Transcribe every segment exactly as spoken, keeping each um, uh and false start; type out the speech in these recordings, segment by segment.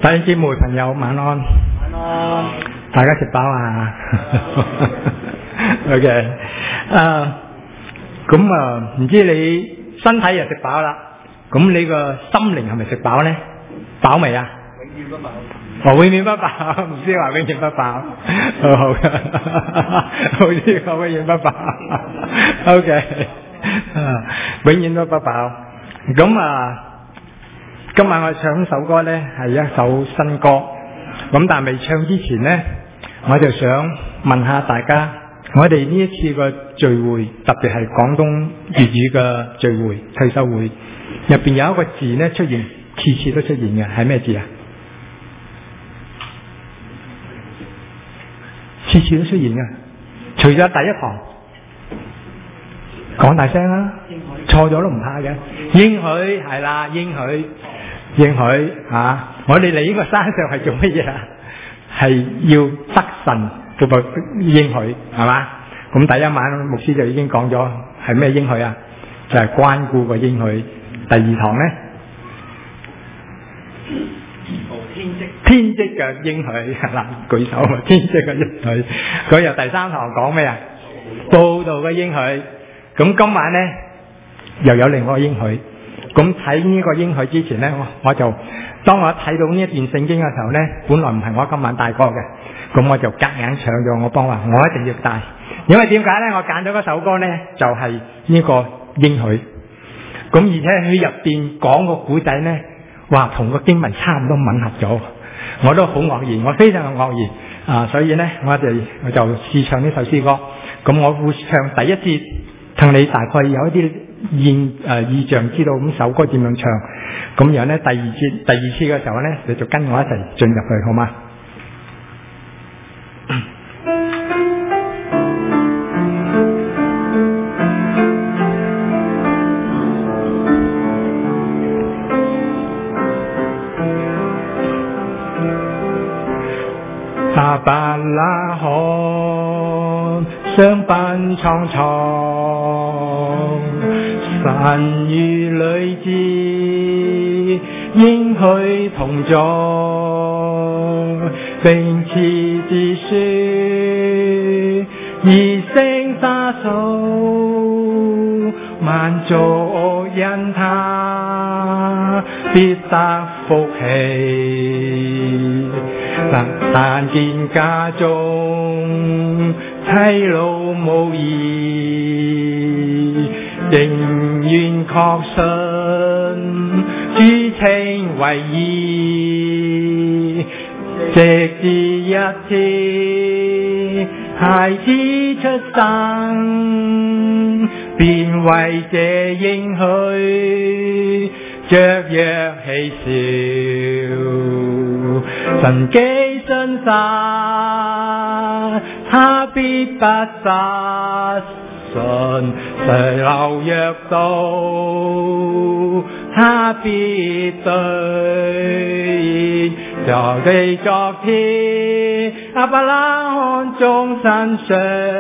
弟兄姊妹朋友晚安， 晚安， 大家食飽啊？OK， 啊，咁啊，唔知你身體又食飽啦，咁你個心靈係咪食飽咧？飽未啊？ 永遠不飽。 哦，永遠不飽，唔知話永遠不飽，好好嘅，好似講永遠不飽。OK， 啊，永遠都不飽。咁啊。今晚我唱首歌呢係一首新歌，咁但係未唱之前呢，我就想問下大家，我哋呢一次嘅聚會，特別係廣東粵語嘅聚會退休會，入邊有一個字呢出現，次次都出現嘅，係咩字啊？次次都出現嘅，除咗第一堂，講大聲啦，錯咗都唔怕嘅，應許係啦，應許。應許啊！我哋嚟呢個山上係做乜嘢啊？係要得神嘅個應許，係嘛？咁第一晚牧師就已經講咗係咩應許啊？就係、是、關顧個應許。第二堂咧， 天職天職嘅應許係啦，舉手啊！天職嘅應許。佢由第三堂講咩啊？報道嘅應許。咁今晚咧又有另外一個應許。咁睇呢個應許之前呢，我我就當我睇到呢一段聖經嘅時候呢，本來唔係我今晚帶歌嘅，咁我就夾硬搶咗我幫話，我一定要帶，因為點解呢？我揀咗嗰首歌呢，就係、是、呢個應許，咁而且佢入邊講個古仔呢，哇，同個經文差唔多吻合咗，我都好愕然，我非常嘅愕然啊！所以呢，我哋我就試唱呢首詩歌，咁我會唱第一節，同你大概有一啲。現誒、呃、意象知道咁首歌點樣唱，咁然後咧第二節第二次嘅時候咧，你就跟我一齊進入去，好嗎？亞伯拉罕相伴蒼蒼，神與女子應許同在，並賜子書以聲沙數，萬族因他必得福氣。但見家中妻勞無兒，仍願確信主稱為義，直至一天孩子出生，便為這應許雀躍喜笑。神既信實，他必不失信，誰流約到，他必兌現。就地昨天，亞伯拉罕終身相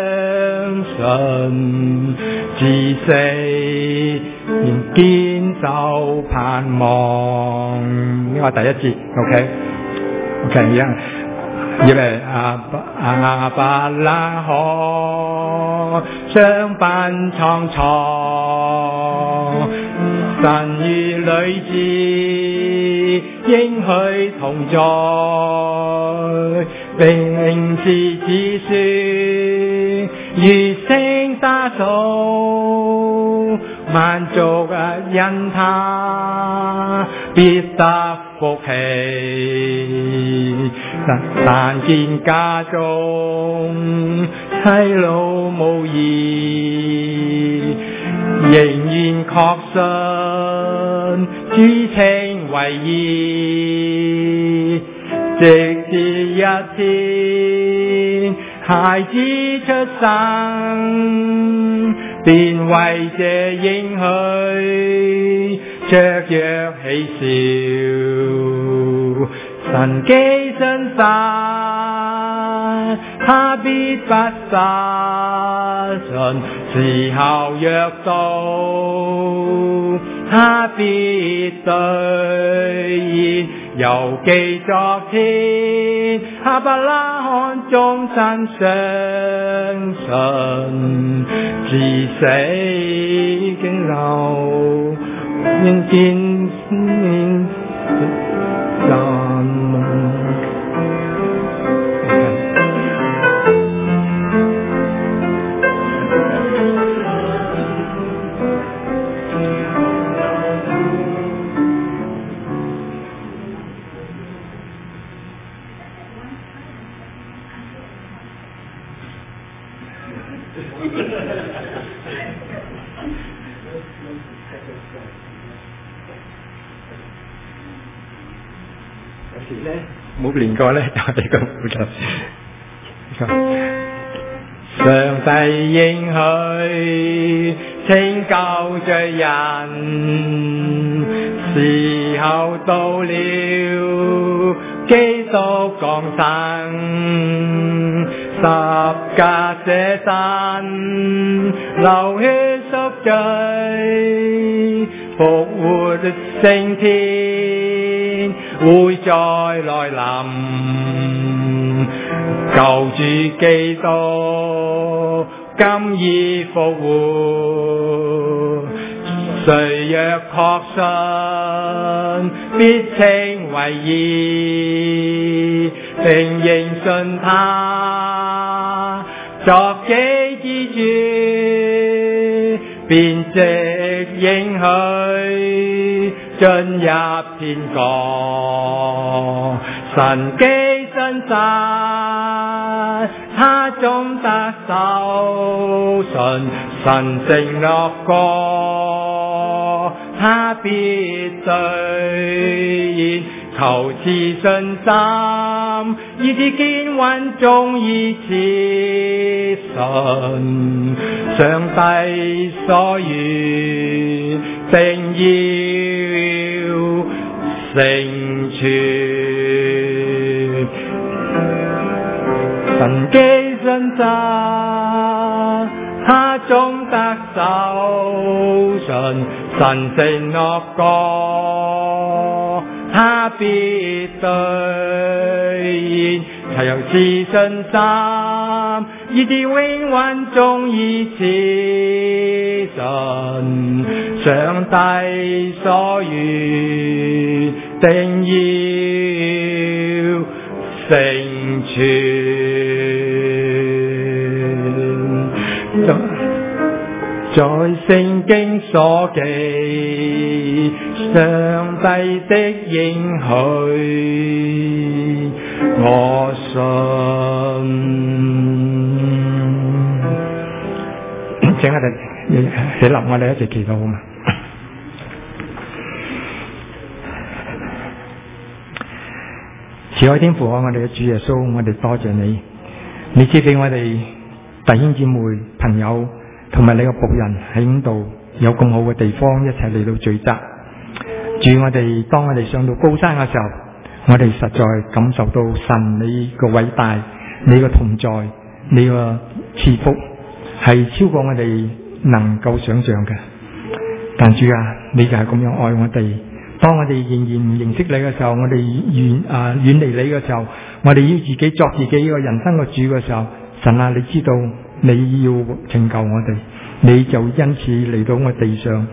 信，至死仍堅守盼望。呢個第一節 ，OK。OK， 而家以為亞伯亞伯拉罕相伴蒼蒼，神與女子應許同在，並賜子書如聲沙數，萬族因他必得福氣。但見家中妻勞無兒，仍然確信主稱為義，直至一天孩子出生，便為這應許雀躍喜笑。神既信實，他必不失信，時候若到，他必兌現。 又記昨天亞伯拉罕終身相信，至死經流應見面人。有時咧冇練過咧就係咁嘅。上帝應許拯救罪人，時候到了，基督降生，十架捨身，流血贖罪，復活升天，會再來臨。救主基督今已復活，誰若確信，必稱為義，並認信他作己之主，便藉應許進入天國。神既信實，他終得受信，神承諾過，他必兌現。求賜信心，以致堅穩忠義此信，上帝所願定要成全。神既信實，他終得受信，神承諾過，他必兌現。才有自信心，以致永遠忠義此信，上帝所願定要成全。在聖經所記，上帝的應許，我信。請我哋起立，我哋一齊祈禱好嘛？慈愛天父啊，我哋嘅主耶穌，我哋多謝你，你賜俾我哋弟兄姊妹、朋友同埋你個僕人喺呢度有咁好嘅地方，一齊嚟到聚集。主，我哋當我哋上到高山嘅時候，我哋實在感受到神你個偉大，你個同在，你個賜福係超過我哋能夠想象嘅。但主啊，你就係咁樣愛我哋。當我哋仍然唔認識你嘅時候，我哋遠啊遠離你嘅時候，我哋要自己作自己個人生嘅主嘅時候，神啊，你知道你要拯救我哋，你就因此嚟到我地上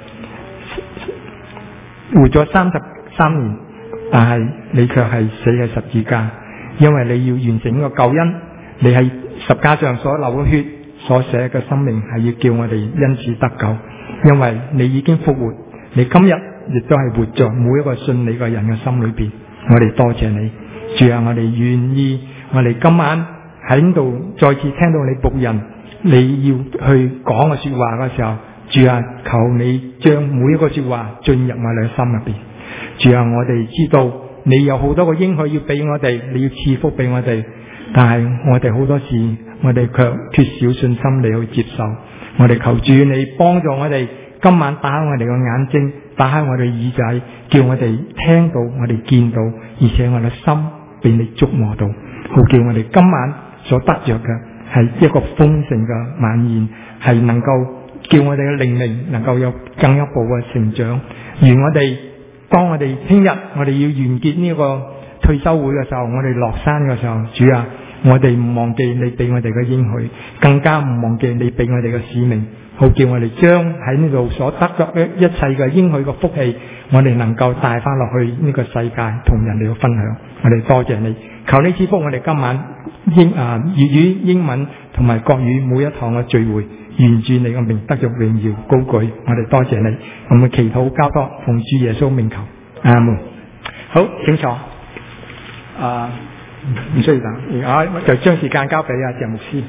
活咗三十三年，但係你卻係死喺十字架，因為你要完成呢個救恩，你喺十架上所流嘅血所寫嘅生命係要叫我哋因此得救，因為你已經復活，你今日亦都係活着每一個信你嘅人嘅心裏邊。我哋多謝你，主啊，我哋願意，我哋今晚喺呢度再次聽到你僕人你要去講嘅說話嘅時候，主啊，求你將每一個說話進入我哋嘅心入邊。主啊，我哋知道你有好多個應許要俾我哋，你要賜福俾我哋，但係我哋好多時我哋卻缺少信心嚟去接受。我哋求主你幫助我哋，今晚打開我哋嘅眼睛，打開我哋耳仔，叫我哋聽到，我哋見到，而且我哋心被你觸摸到，好叫我哋今晚所得着嘅係一個豐盛嘅晚宴，係能夠叫我哋嘅靈命能夠有更一步嘅成長。而我哋當我哋聽日我哋要完結呢個退休會嘅時候，我哋落山嘅時候，主啊，我哋唔忘記你俾我哋嘅應許，更加唔忘記你俾我哋嘅使命，好叫我哋將喺呢度所得嘅一切嘅應許嘅福氣，我哋能夠帶翻落去呢個世界同人哋去分享。我哋多謝你，求你賜福我哋今晚英啊粵語、英文同埋國語每一堂嘅聚會，願主你嘅名得着榮耀高舉。我哋多謝你，我哋祈禱交託奉主耶穌名求，阿門。好，請坐。啊，唔需要等，而家就將時間交俾阿鄭牧師。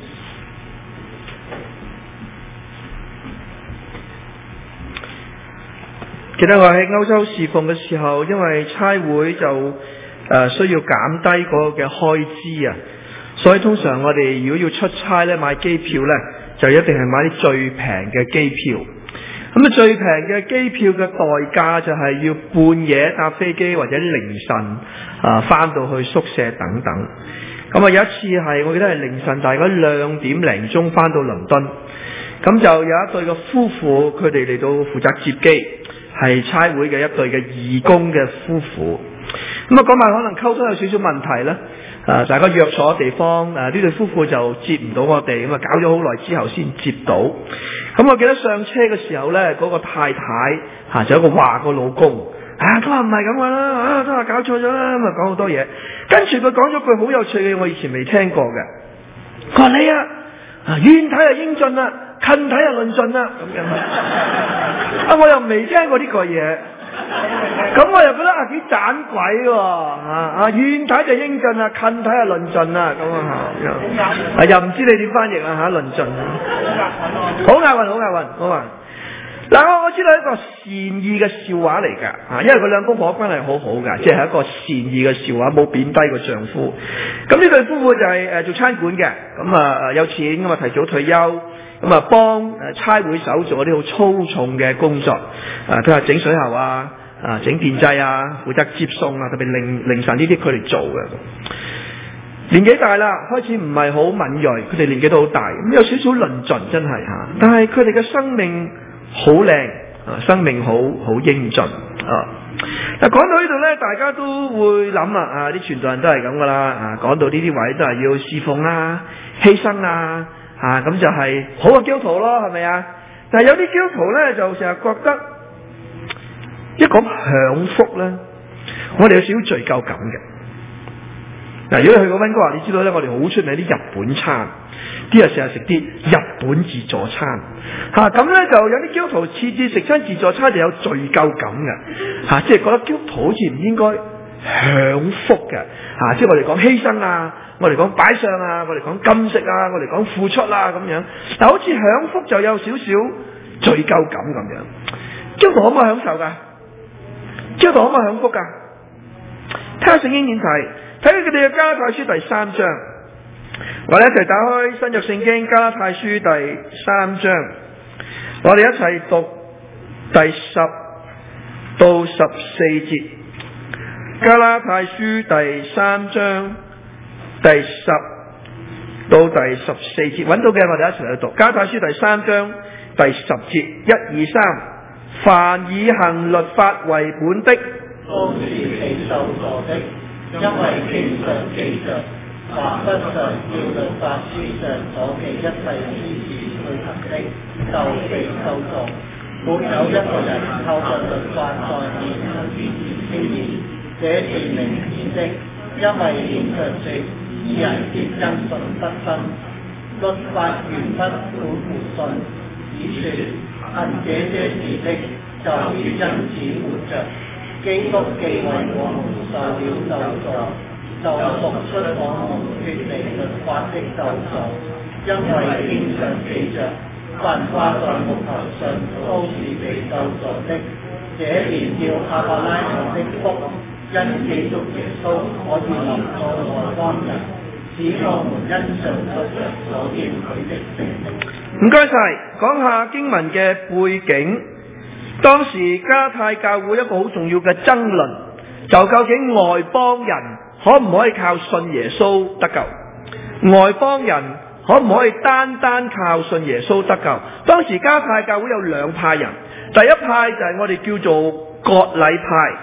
記得我喺歐洲侍奉嘅時候，因為差會就誒、呃、需要減低嗰個嘅開支啊，所以通常我哋如果要出差咧，買機票咧，就一定係買啲最平嘅機票。咁啊，最平嘅機票嘅代價就係要半夜搭飛機或者凌晨啊翻到去宿舍等等。咁啊，有一次係我記得係凌晨大概兩點零鐘翻到倫敦，咁就有一對嘅夫婦，佢哋嚟到負責接機，係差會嘅一對嘅義工嘅夫婦。咁啊，嗰晚可能溝通有少少問題啦。啊！大家約錯地方，誒呢對夫婦就接唔到我哋，咁啊搞咗好耐之後先接到。咁我記得上車嘅時候咧，嗰、那個太太嚇、啊、就有一個話個老公，啊都話唔係咁噶啦，啊都話搞錯咗啦，咁啊講好多嘢。跟住佢講咗句好有趣嘅，我以前未聽過嘅。佢話你啊，啊遠睇啊英俊啦，近睇啊論盡啦，咁樣啊我又未聽過呢個嘢。咁我又覺得啊幾盞鬼喎，啊啊遠睇就英俊啦，近睇就論盡啦，咁啊吓，又唔知你點翻譯啊吓論盡，好押韻，好押韻，好啊！嗱我我知道一個善意嘅笑話嚟噶，啊因為佢兩公婆關係好好噶，即係一個善意嘅笑話，冇貶低個丈夫。咁呢對夫婦就係誒做餐館嘅，咁啊有錢咁啊提早退休，咁啊幫誒差會手做啲好粗重嘅工作，啊佢話整水喉啊。啊！整電掣啊，負責接送啊，特別凌凌晨呢啲佢哋做嘅。年紀大啦，開始唔係好敏銳，佢哋年紀都好大，咁有少少論盡，真係吓。但係佢哋嘅生命好靚啊，生命好好英俊啊。嗱，講到呢度咧，大家都會諗啦，啊，啲傳道人都係咁噶啦，啊，講到呢啲位都係要侍奉啊、犧牲啊，啊，咁就係好嘅基督徒咯，係咪啊？但係有啲基督徒咧，就成日覺得。一講享福咧，我哋有少少罪疚感嘅。嗱，如果你去過溫哥華，你知道咧，我哋好出名啲日本餐，啲人成日食啲日本自助餐，吓咁咧就有啲基督徒次次食親自助餐就有罪疚感嘅，吓、啊、即係覺得基督徒好似唔應該享福嘅，吓、啊、即係我哋講犧牲啊，我哋講擺上啊，我哋講禁食啊，我哋講付出啊咁樣，但好似享福就有少少罪疚感咁樣。基督徒可唔可以享受噶？基督徒可唔可以享福噶？睇下聖經點睇，睇下佢哋嘅加拉太書第三章，我哋一齊打開新約聖經加拉太書第三章，我哋一齊讀第十到十四節。加拉太書第三章第十到第十四節，揾到嘅我哋一齊去讀。加拉太書第三章第十節，一二三。凡以行律法為本的， 都是被咒詛的，因為經上記着，凡不常照律法書上所記一切之事去行的，就被咒詛。沒有一個人透過律法在面前稱義，這是明顯的，因為經上說，義人必因信得生。律法原不本乎信，以說行這些事的，就要因此活着。基督既為我們受了咒詛，就贖出我們脫離律法的咒詛，因為經上記着，凡掛在木頭上都是被咒詛的。這便叫亞伯拉罕的福，因基督耶穌可以臨到外邦人，使我們因信得着所應許的聖靈。 唔該晒，講下經文嘅背景。當時加太教會一個好重要嘅爭論，就究竟外邦人可唔可以靠信耶穌得救？外邦人可唔可以單單靠信耶穌得救？當時加太教會有兩派人，第一派就係我哋叫做割禮派，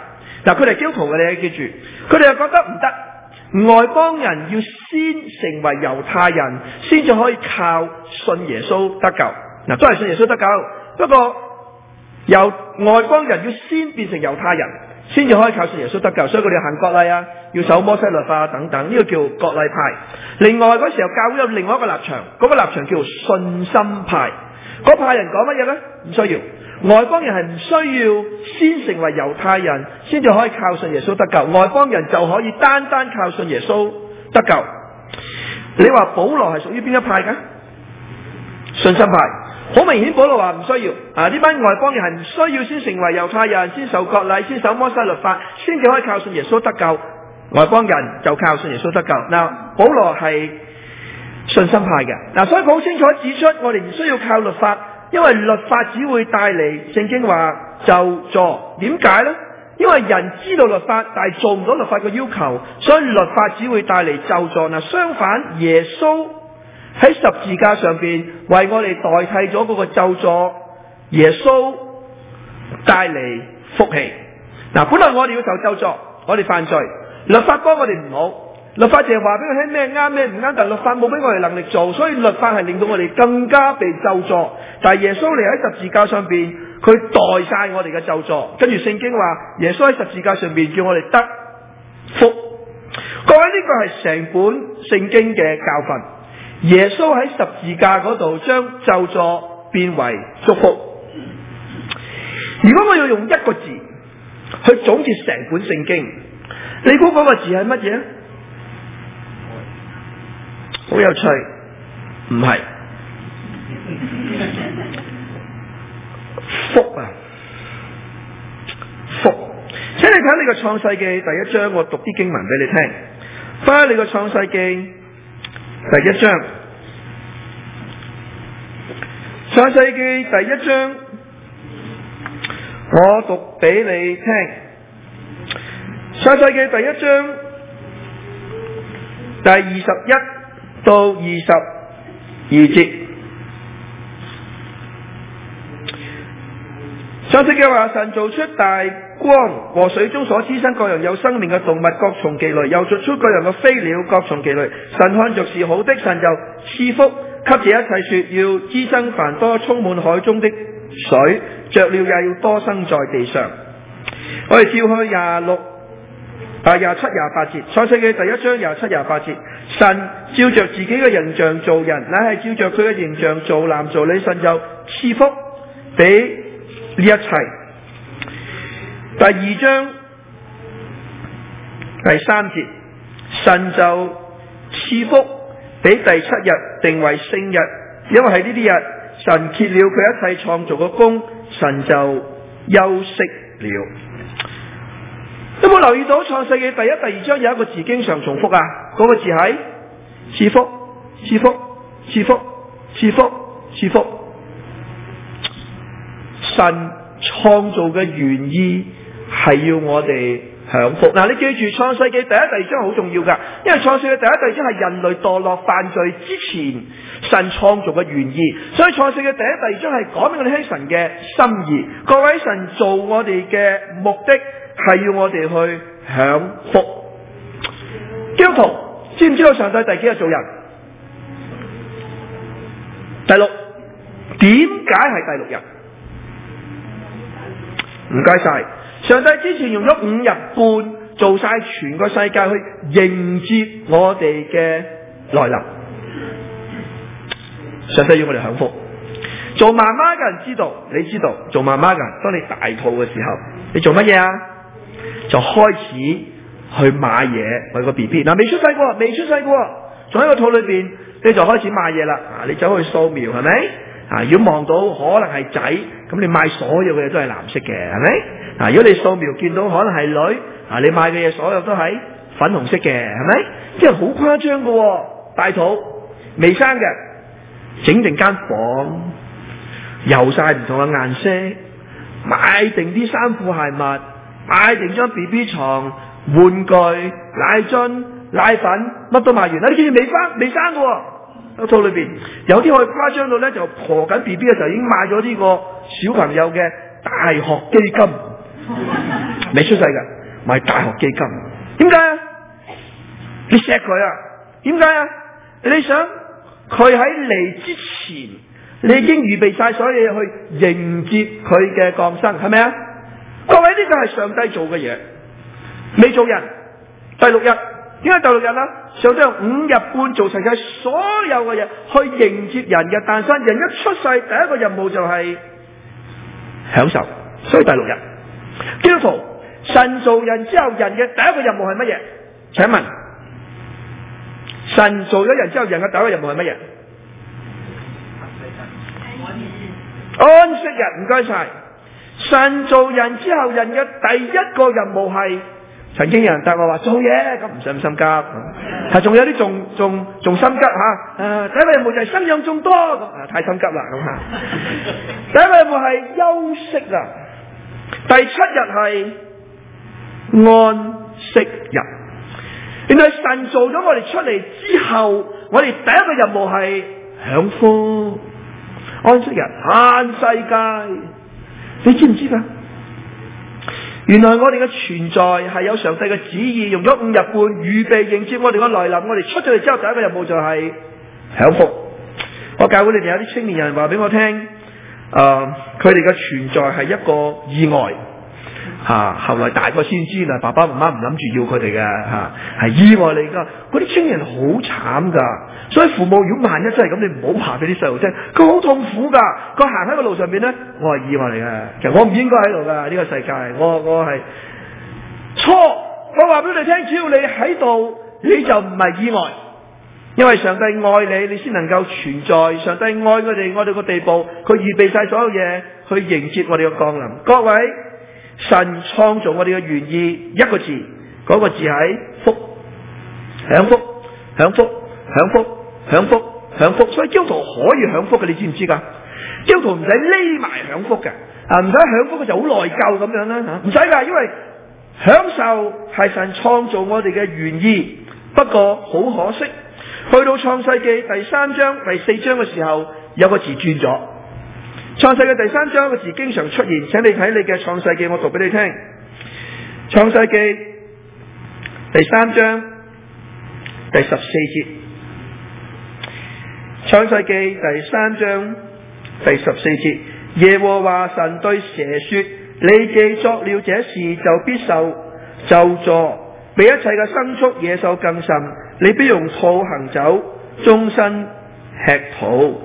嗱，佢哋基督徒嘅，你要記住，佢哋又覺得唔得，外邦人要先成為猶太人，先至可以靠信耶穌得救。嗱，都係信耶穌得救，不過由外邦人要先變成猶太人，先至可以靠信耶穌得救，所以佢哋行割禮啊，要守摩西律法啊等等，呢個叫割禮派。另外嗰時候教會有另外一個立場，嗰個立場叫做信心派。嗰派人講乜嘢呢？唔需要。外邦人係唔需要先成為猶太人，先至可以靠信耶穌得救。外邦人就可以單單靠信耶穌得救。你話保羅係屬於邊一派嘅？信心派。好明顯保羅話唔需要啊！呢班外邦人係唔需要先成為猶太人，先受割禮，先守摩西律法，先至可以靠信耶穌得救。外邦人就靠信耶穌得救。嗱，保羅係信心派嘅。嗱，所以佢好清楚指出，我哋唔需要靠律法。因為律法只會帶嚟，聖經話咒詛。點解呢？因為人知道律法，但係做唔到律法嘅要求，所以律法只會帶嚟咒詛。嗱，相反，耶穌喺十字架上邊為我哋代替咗嗰個咒詛，耶穌帶嚟福氣。嗱，本來我哋要受咒詛，我哋犯罪，律法幫我哋唔好。律法淨係話俾佢聽咩啱咩唔啱，但係律法冇俾我哋能力做，所以律法係令到我哋更加被咒詛。但係耶穌嚟喺十字架上邊，佢代晒我哋嘅咒詛。跟住聖經話，耶穌喺十字架上邊叫我哋得福。各位，呢個係成本聖經嘅教訓。耶穌喺十字架嗰度將咒詛變為祝福。如果我要用一個字去總結成本聖經，你估嗰個字係乜嘢？好有趣，唔係福啊，福。請你睇你個創世記第一章，我讀啲經文俾你聽。翻去你個創世記第一章，創世記第一章，我讀俾你聽。創世記第一章第二十一到二十二節，創世記話，神造出大光和水中所滋生各樣有生命嘅動物，各從其類，又造出各樣嘅飛鳥，各從其類。神看着是好的，神就賜福給這一切，說要滋生繁多，充滿海中的水，雀鳥也要多生在地上。我哋跳去廿六啊廿七廿八節，創世記第一章廿七廿八節。神照着自己嘅形象造人，乃係照着佢嘅形象造男造女，神就賜福俾呢一切。第二章第三節，神就賜福俾第七日，定為聖日，因為喺呢啲日神歇了佢一切創造嘅工，神就休息了。有冇留意到創世記第一、第二章有一個字經常重複啊？嗰、那個字係賜福、賜福、賜福、賜福、賜福。神創造嘅原意係要我哋享福。嗱，你記住創世記第一、第二章好重要噶，因為創世記第一、第二章係人類墮落犯罪之前神創造嘅原意，所以創世記第一、第二章係講俾我哋聽神嘅心意。各位，神做我哋嘅目的係要我哋去享福。基督徒知唔知道上帝第幾日做人？第六。點解係第六日？唔該晒。上帝之前用咗五日半做晒全個世界去迎接我哋嘅來臨。上帝要我哋享福。做媽媽嘅人知道，你知道做媽媽嘅人，當你大肚嘅時候，你做乜嘢啊？就開始去買嘢為個 B B。嗱，未出世過，未出世過，仲喺個肚裏邊，你就開始買嘢啦。啊，你走去掃描係咪？啊，如果望到可能係仔，咁你買所有嘅嘢都係藍色嘅，係咪？啊，如果你掃描見到可能係女，啊，你買嘅嘢所有都係粉紅色嘅，係咪？即係好誇張嘅，大肚未生嘅，整定間房，油晒唔同嘅顏色，買定啲衫褲鞋襪，買定張 B B 床、玩具、奶樽、奶粉，乜都買完啦。你見住未生未生嘅，喺肚裏邊有啲可以誇張到咧，就婆緊 B B 嘅時候已經買咗呢個小朋友嘅大學基金，未出世嘅， 買大學基金。點解啊？你錫佢啊？點解啊？你想佢喺嚟之前，你已經預備晒所有嘢去迎接佢嘅降生，係咪啊？各位，呢個係上帝做嘅嘢，未做人。第六日，點解第六日啊？上帝用五日半做齊晒所有嘅嘢去迎接人嘅誕生。人一出世，第一個任務就係享受，所以第六日。基督徒，神造人之後，人嘅第一個任務係乜嘢？請問，神造咗人之後，人嘅第一個任務係乜嘢？安息日，唔該晒。神造人之後，人嘅第一個任務係，曾經有人答我話做嘢，咁唔使咁心急，係仲有啲仲仲仲心急吓。誒，第一個任務就係生養眾多，咁啊太心急啦咁吓。第一個任務係休息啦，第七日係安息日。原來神做咗我哋出嚟之後，我哋第一個任務係享福。安息日嘆世界，你知唔知噶？原來我哋嘅存在係有上帝嘅旨意，用咗五日半預備迎接我哋嘅來臨。我哋出咗嚟之後，第一個任務就係享福。我教會裏面有啲青年人話俾我聽，誒、呃，佢哋嘅存在係一個意外。吓、啊，後來大個先知啦，爸爸媽媽唔諗住要佢哋嘅吓，係、啊、意外嚟噶。嗰啲青年人好慘噶，所以父母如果萬一真係咁，你唔好爬俾啲細路聽，佢好痛苦噶。佢行喺個路上邊咧，我係意外嚟嘅，其實我唔應該喺度噶呢個世界，我我係錯。我話俾你聽，只要你喺度，你就唔係意外，因為上帝愛你，你先能夠存在。上帝愛我哋，愛到個地步，佢預備晒所有嘢去迎接我哋嘅降臨。各位。神創造我哋嘅原意一個字，嗰、那個字係福，享福，享福，享福，享福，享福。所以基督徒可以享福嘅，你知唔知噶？基督徒唔使匿埋享福嘅，啊，唔使享福嘅就好內疚咁樣啦吓，唔使噶，因為享受係神創造我哋嘅原意。不過好可惜，去到創世記第三章、第四章嘅時候，有個字轉咗。創世記第三章個字經常出現，請你睇你嘅創世記，我讀俾你聽。創世記第三章第十四節，創世記第三章第十四節，耶和華神對蛇說：你既作了這事，就必受咒詛，比一切嘅牲畜野獸更甚。你必用肚行走，終身吃土。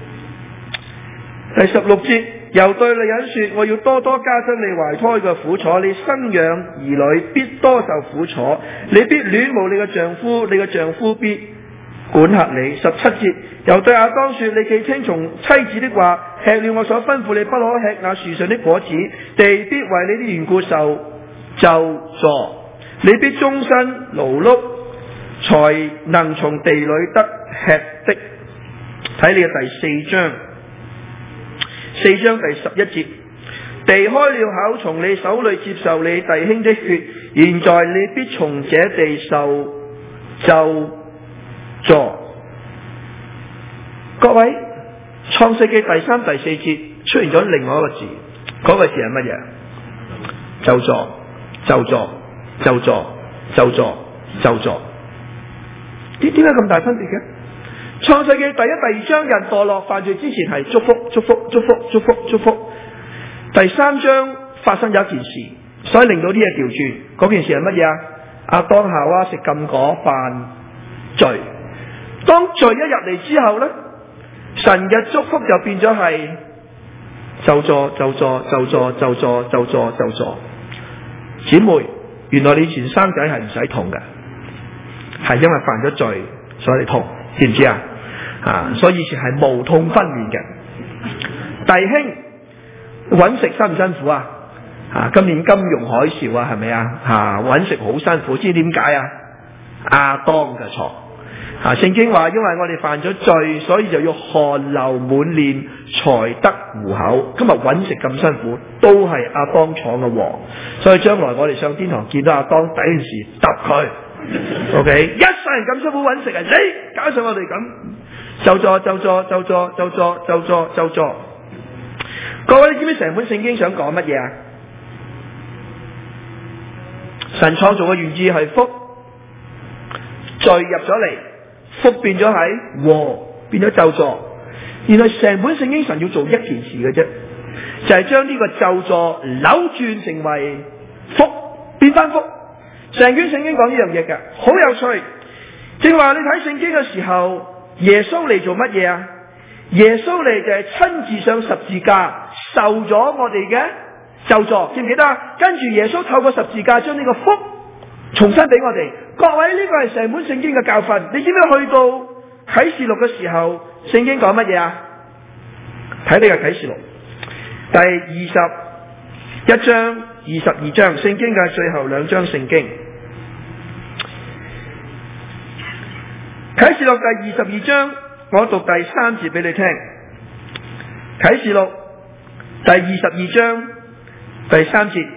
第十六節，又對女人說：我要多多加增你懷胎嘅苦楚，你生養兒女必多受苦楚，你必戀慕你嘅丈夫，你嘅丈夫必管轄你。十七節，又對亞當說：你既聽從妻子的話，吃了我所吩咐你不可吃那樹上的果子，地必為你的緣故受咒詛，你必終身勞碌，才能從地裏得吃的。睇你嘅第四章。四章第十一節，地開了口，從你手裏接受你弟兄的血，現在你必從這地受咒詛。各位，創世記第三、第四節出現咗另外一個字，嗰、那個字係乜嘢？咒詛，咒詛，咒詛，咒詛，咒詛。點點解咁大分別嘅？創世記第一、第二章人墮落犯罪之前係祝福、祝福、祝福、祝福、祝福。第三章發生咗一件事，所以令到啲嘢調轉。嗰件事係乜嘢啊？亞當夏娃食禁果犯罪。當罪一入嚟之後呢，神嘅祝福就變咗係咒詛、咒詛、咒詛、咒詛、咒詛、咒詛。姊妹，原來你以前生仔係唔使痛嘅，係因為犯咗罪所以你痛，知唔知啊？啊，所以以前係無痛分娩嘅。弟兄，揾食辛唔辛苦啊？啊，今年金融海嘯啊，係咪啊？啊，揾食好辛苦，知點解啊？亞當嘅錯。啊，聖經話，因為我哋犯咗罪，所以就要汗流滿面才得糊口。今日揾食咁辛苦，都係亞當闖嘅禍。所以將來我哋上天堂見到亞當，第一件事揼佢。O K， 一世人咁辛苦揾食啊，你搞上我哋咁。咒詛，咒詛，咒詛，咒詛，咒詛，咒詛。各位，你知唔知成本聖經想講乜嘢啊？ 神創造嘅原意係福，罪入咗嚟，福變咗係禍，變咗咒詛。原來成本聖經神要做一件事嘅啫，就係將呢個咒詛扭轉成為福，變翻福。成卷聖經講呢樣嘢嘅，好有趣。正話你睇聖經嘅時候，耶穌嚟做乜嘢啊？耶穌嚟就係親自上十字架受咗我哋嘅咒詛，記唔記得啊？跟住耶穌透過十字架將呢個福重新俾我哋。各位，呢個係成本聖經嘅教訓。你知唔知去到啟示錄嘅時候，聖經講乜嘢啊？睇呢個啟示錄第二十一章、二十二章，聖經嘅最後兩章聖經。啟示錄第二十二章，我讀第三節俾你聽。啟示錄第二十二章第三節，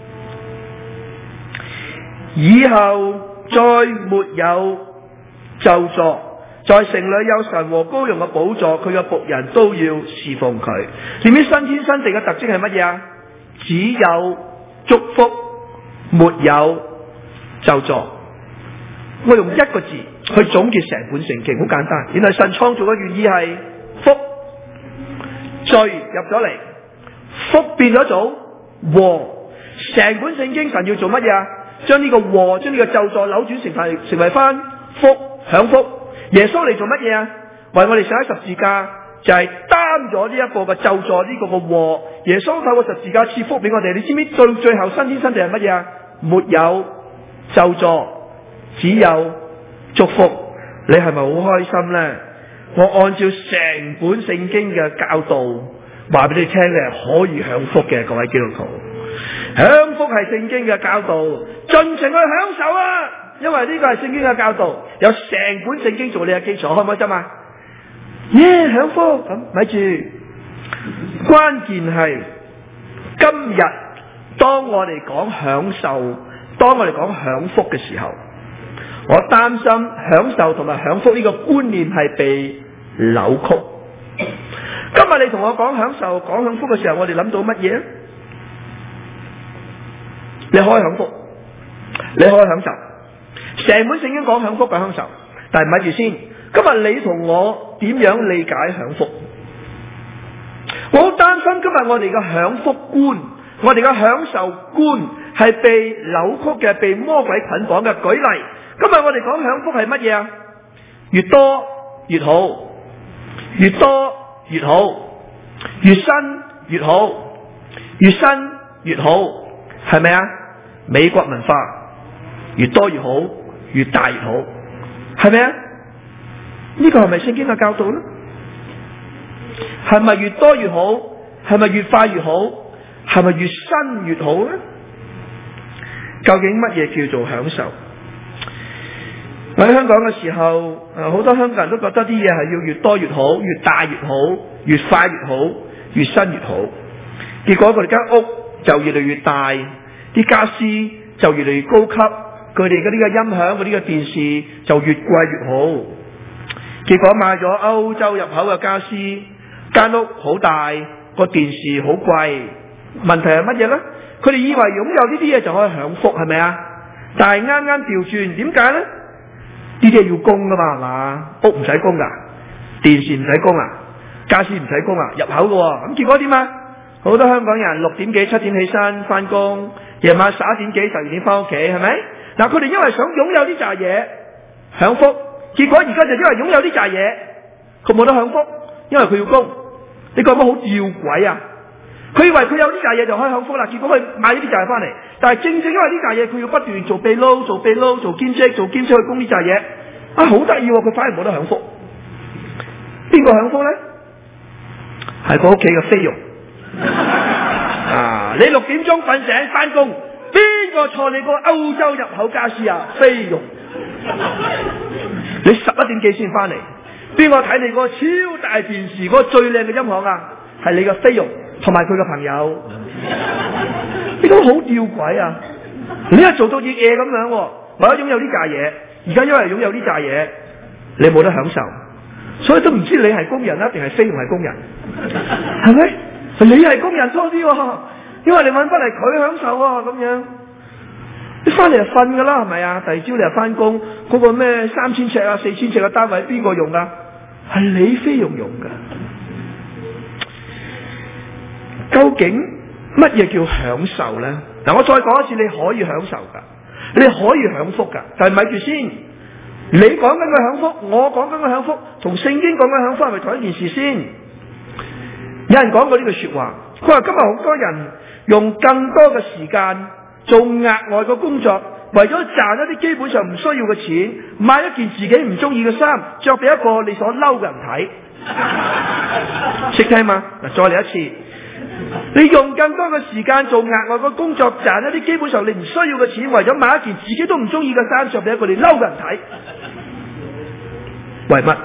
以後再沒有咒詛，在城裏有神和羔羊嘅寶座，佢嘅僕人都要侍奉佢。點知新天新地嘅特徵係乜嘢啊？只有祝福，沒有咒詛。我用一個字去總結成本聖經，好簡單。原來神創造嘅原意係福，罪入咗嚟，福變咗做禍。成本聖經神要做乜嘢啊？將呢個禍，將呢個咒詛扭轉成為成為翻福，享福。耶穌嚟做乜嘢啊？為我哋上喺十字架，就係擔咗呢一個嘅咒詛，呢個嘅禍。耶穌透過十字架賜福俾我哋。你知唔知最最後新天新地係乜嘢啊？沒有咒詛，只有祝福。你係咪好開心呢？我按照成本聖經嘅教導話俾你聽，你係可以享福嘅，各位基督徒。享福係聖經嘅教導，盡情去享受啊！因為呢個係聖經嘅教導，有成本聖經做你嘅基礎，開唔開心啊？耶、yeah, 享福咁，咪住。關鍵係今日當我哋講享受，當我哋講享福嘅時候，我擔心享受同埋享福呢個觀念係被扭曲。今日你同我講享受、講享福嘅時候，我哋諗到乜嘢？你可以享福，你可以享受。成本聖經講享福嘅享受，但係咪住先？今日你同我點樣理解享福？我好擔心今日我哋嘅享福觀，我哋嘅享受觀係被扭曲嘅，被魔鬼捆綁嘅。舉例，今日我哋講享福係乜嘢啊？越多越好，越多越好，越新越好，越新越好，係咪啊？美國文化越多越好，越大越好，係咪啊？呢個係咪聖經嘅教導呢？係咪越多越好？係咪越快越好？係咪越新越好呢？究竟乜嘢叫做享受？我喺香港嘅時候，好多香港人都覺得啲嘢係要越多越好，越大越好，越快越好，越新越好。結果佢哋間屋就越嚟越大，啲家私就越嚟越高級，佢哋嗰啲嘅音響、嗰啲嘅電視就越貴越好。結果買咗歐洲入口嘅家私，間屋好大，個電視好貴。問題係乜嘢呢？佢哋以為擁有呢啲嘢就可以享福，係咪啊？但係啱啱調轉，點解呢？呢啲嘢要供噶嘛，係嘛？屋唔使供噶，電視唔使供啊，家私唔使供啊，入口噶。咁結果點啊？好多香港人六點幾七點起身翻工，夜晚十一點幾十二點翻屋企，係咪？嗱，佢哋因為想擁有呢扎嘢享福，結果而家就因為擁有呢扎嘢，佢冇得享福，因為佢要供。你覺唔覺好吊詭啊？佢以為佢有呢扎嘢就可以享福啦，結果佢買呢啲扎嘢翻嚟，但係正正因為呢扎嘢，佢要不斷做秘撈、做秘撈、做兼職、做兼職去供呢扎嘢，啊，好得意喎！佢反而冇得享福。邊個享福咧？係個屋企嘅菲傭。啊！你六點鐘瞓醒翻工，邊個坐你個歐洲入口家私啊？菲傭。你十一點幾先翻嚟，邊個睇你個超大電視嗰個最靚嘅音響啊？係你個菲傭同埋佢嘅朋友。呢個好吊詭啊！你又做到熱嘢咁樣，為咗擁有呢扎嘢，而家因為擁有呢扎嘢，你冇得享受，所以都唔知你係工人啊，定係菲傭係工人，係咪？你係工人多啲，因為你搵翻嚟佢享受啊，咁樣。 你翻嚟就瞓噶啦，係咪啊？第二朝你又翻工，嗰個咩三千尺啊、四千尺嘅單位邊個用啊？係你菲傭用噶。究竟乜嘢叫享受咧？嗱，我再講一次，你可以享受噶，你可以享福噶，但係咪住先？你講緊嘅享福，我講緊嘅享福，同聖經講緊享福係咪同一件事先？有人講過呢句說話，佢話今日好多人用更多嘅時間做額外嘅工作，為咗賺一啲基本上唔需要嘅錢，買一件自己唔中意嘅衫，着俾一個你所嬲嘅人睇。識聽嘛？嗱，再嚟一次。你用更多嘅時間做額外嘅工作，賺一啲基本上你唔需要嘅錢，為咗買一件自己都唔中意嘅衫，着俾一個你嬲嘅人睇。為乜？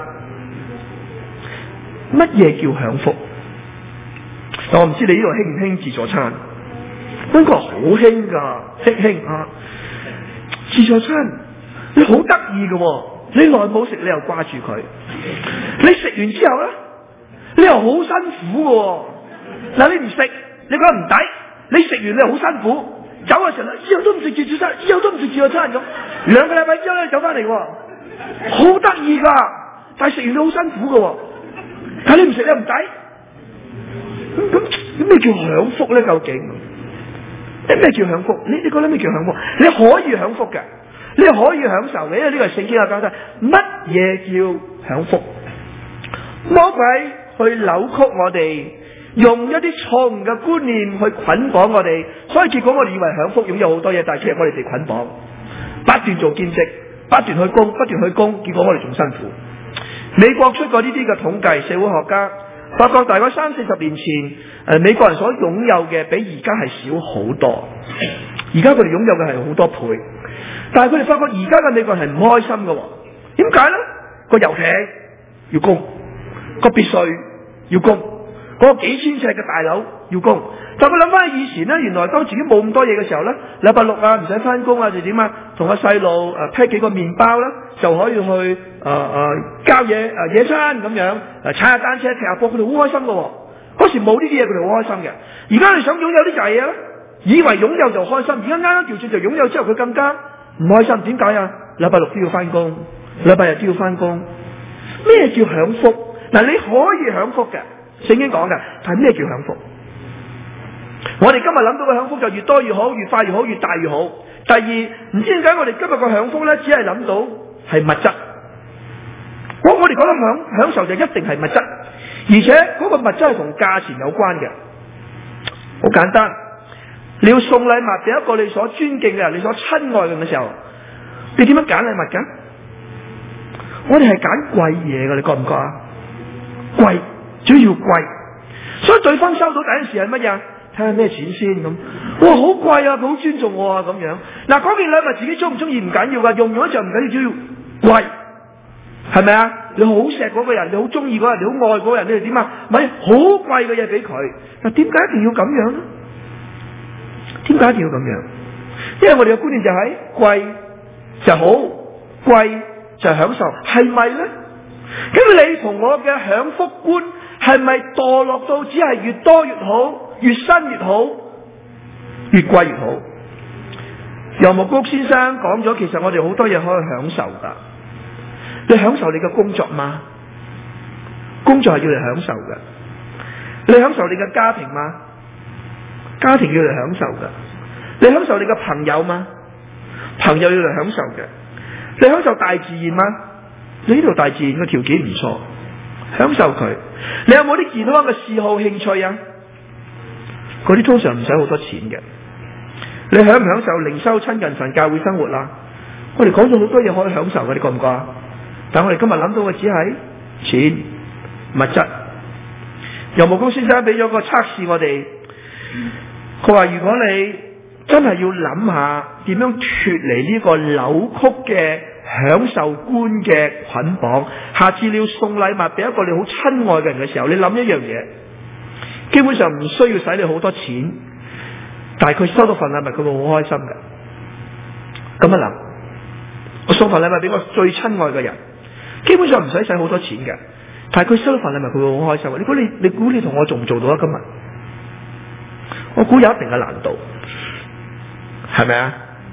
乜嘢叫享福？我唔知你呢度興唔興自助餐？應該好興噶，興興啊！自助餐你好得意嘅，你耐冇食，你又掛住佢。你食完之後咧，你又好辛苦嘅。嗱，你唔食，你覺得唔抵；你食完你又好辛苦，走嘅時候咧，之後都唔食自助餐，之後都唔食自助餐咁，兩個禮拜之後咧走翻嚟，好得意噶。但係食完你好辛苦嘅，但係你唔食你又唔抵。咁咁咩叫享福咧？究竟咩叫享福？你你覺得咩叫享福？你可以享福嘅，你可以享受嘅，因為呢個係聖經嘅教導。乜嘢叫享福？魔鬼去扭曲我哋，用一啲錯誤嘅觀念去捆綁我哋，所以結果我哋以為享福擁有好多嘢，但係其實我哋被捆綁，不斷做兼職，不斷去工，不斷去工，結果我哋仲辛苦。美國出過呢啲嘅統計，社會學家發覺大概三四十年前，誒、呃、美國人所擁有嘅比而家係少好多。而家佢哋擁有嘅係好多倍，但係佢哋發覺而家嘅美國人係唔開心嘅。點解咧？個遊艇要供，個別墅要供，嗰、嗰個幾千尺嘅大樓要供。但佢諗翻起以前咧，原來當自己冇咁多嘢嘅時候咧，禮拜六啊唔使翻工啊，就點啊，同個細路誒劈幾個麵包啦，就可以去誒誒、呃呃、郊野誒、呃、野餐咁樣，誒踩下單車、踢下波，佢哋好開心嘅。嗰時冇呢啲嘢，佢哋好開心嘅。而家你想擁有啲就係嘢咧，以為擁有就開心，而家啱啱調轉就擁有之後，佢更加唔開心。點解啊？禮拜六都要翻工，禮拜日都要翻工。咩叫享福？嗱，你可以享福嘅，聖經講嘅，但係咩叫享福？我哋今日諗到嘅享福就越多越好，越快越好，越大越好。第二，唔知點解我哋今日嘅享福咧，只係諗到係物質。我我哋講得享享受就一定係物質，而且嗰個物質係同價錢有關嘅。好簡單，你要送禮物俾一個你所尊敬嘅人，你所親愛嘅人嘅時候，你點樣揀禮物噶？我哋係揀貴嘢噶，你覺唔覺啊？貴，主要貴。所以對方收到第一件事係乜嘢？睇下咩錢先咁。哇，好貴啊，佢好尊重我啊咁樣。嗱，嗰件禮物自己中唔中意唔緊要噶，用咗就唔緊要，主要貴，係咪啊？你好錫嗰個人，你好中意嗰個人，你好愛嗰個人，你哋點啊？買好貴嘅嘢俾佢。嗱，點解一定要咁樣咧？點解一定要咁樣？因為我哋嘅觀念就係、是、貴就好，貴就享受，係咪咧？咁你同我嘅享福觀係咪墮落到只係越多越好，越新越好，越貴越好？游牧谷先生講咗，其實我哋好多嘢可以享受噶。你享受你嘅工作嗎？工作係要嚟享受嘅。你享受你嘅家庭嗎？家庭要嚟享受嘅。你享受你嘅朋友嗎？朋友要嚟享受嘅。你享受大自然嗎？你呢度大自然嘅條件唔錯，享受佢。你有冇啲健康嘅嗜好興趣啊？嗰啲通常唔使好多錢嘅。你享唔享受靈修親近神教會生活啦？我哋講咗好多嘢可以享受嘅，你覺唔覺啊？但我哋今日諗到嘅只係錢、物質。游牧谷先生俾咗個測試我哋，佢話如果你真係要諗下點樣脫離呢個扭曲嘅享受觀嘅捆綁，下次你要送禮物俾一個你好親愛嘅人嘅時候，你諗一樣嘢，基本上唔需要使你好多錢，但係佢收到份禮物佢會好開心嘅。咁樣諗，我送份禮物俾我最親愛嘅人，基本上唔使使好多錢嘅，但係佢收到份禮物佢會好開心。你估你你估你同我做唔做到啊？今日我估有一定嘅難度，係咪啊？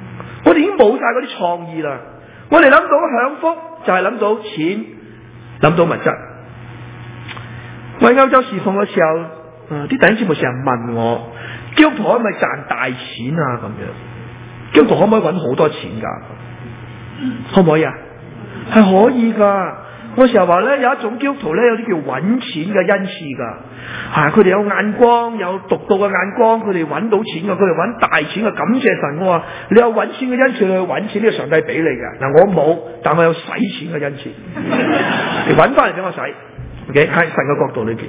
我哋已經冇晒嗰啲創意啦。我哋諗到享福就係諗到錢，諗到物質。我喺歐洲侍奉嘅時候，啲弟兄姊妹成日問我，基督徒可唔可以賺大錢啊？咁樣，基督徒可唔可以搵好多錢噶？可唔可以啊？係可以噶。我成日話咧，有一種基督徒咧，有啲叫搵錢嘅恩賜噶，係佢哋有眼光，有獨到嘅眼光，佢哋搵到錢噶，佢哋搵大錢嘅。感謝神，我話你有搵錢嘅恩賜，你去搵錢，呢個上帝俾你嘅。嗱，我冇，但我有使錢嘅恩賜，你搵翻嚟俾我使。OK， 喺神嘅角度裏邊，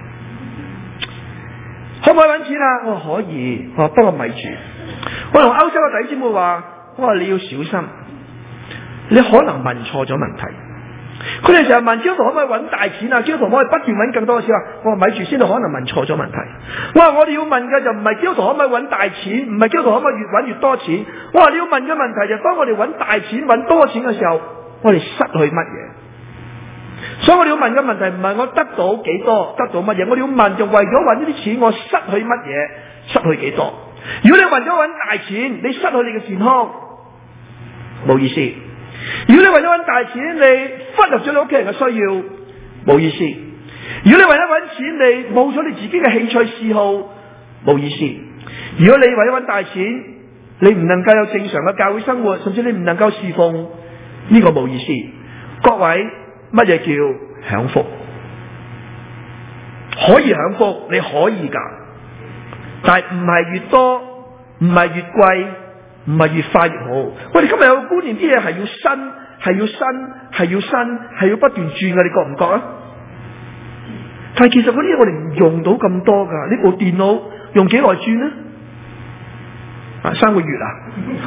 可唔可以搵錢啊？我話可以，我話不過咪住。我同歐洲嘅弟兄姊妹話，我話你要小心，你可能問錯咗問題。佢哋成日問基督徒可唔可以搵大錢啊？基督徒可唔可以不斷搵更多嘅錢啊？我話咪住先，你可能問錯咗問題。我話我哋要問嘅就唔係基督徒可唔可以搵大錢，唔係基督徒可唔可以越搵越多錢。我話你要問嘅問題就係當我哋搵大錢、搵多錢嘅時候，我哋失去乜嘢？所以我哋要問嘅問題唔係我得到幾多，得到乜嘢？我哋要問就為咗搵呢啲錢，我失去乜嘢？失去幾多？如果你為咗搵大錢，你失去你嘅健康，冇意思。如果你為咗搵大錢，你忽略咗你屋企人嘅需要，冇意思。如果你為咗搵錢，你冇咗你自己嘅興趣嗜好，冇意思。如果你為咗搵大錢，你唔能夠有正常嘅教會生活，甚至你唔能夠侍奉，呢個冇意思。各位，乜嘢叫享福？可以享福，你可以噶，但係唔係越多，唔係越貴，唔係越快越好。我哋今日有個觀念，啲嘢係要新，係要新，係要新，係要不斷轉嘅，你覺唔覺啊？但係其實嗰啲嘢我哋唔用到咁多噶。呢部電腦用幾耐轉呢？啊，三個月啊！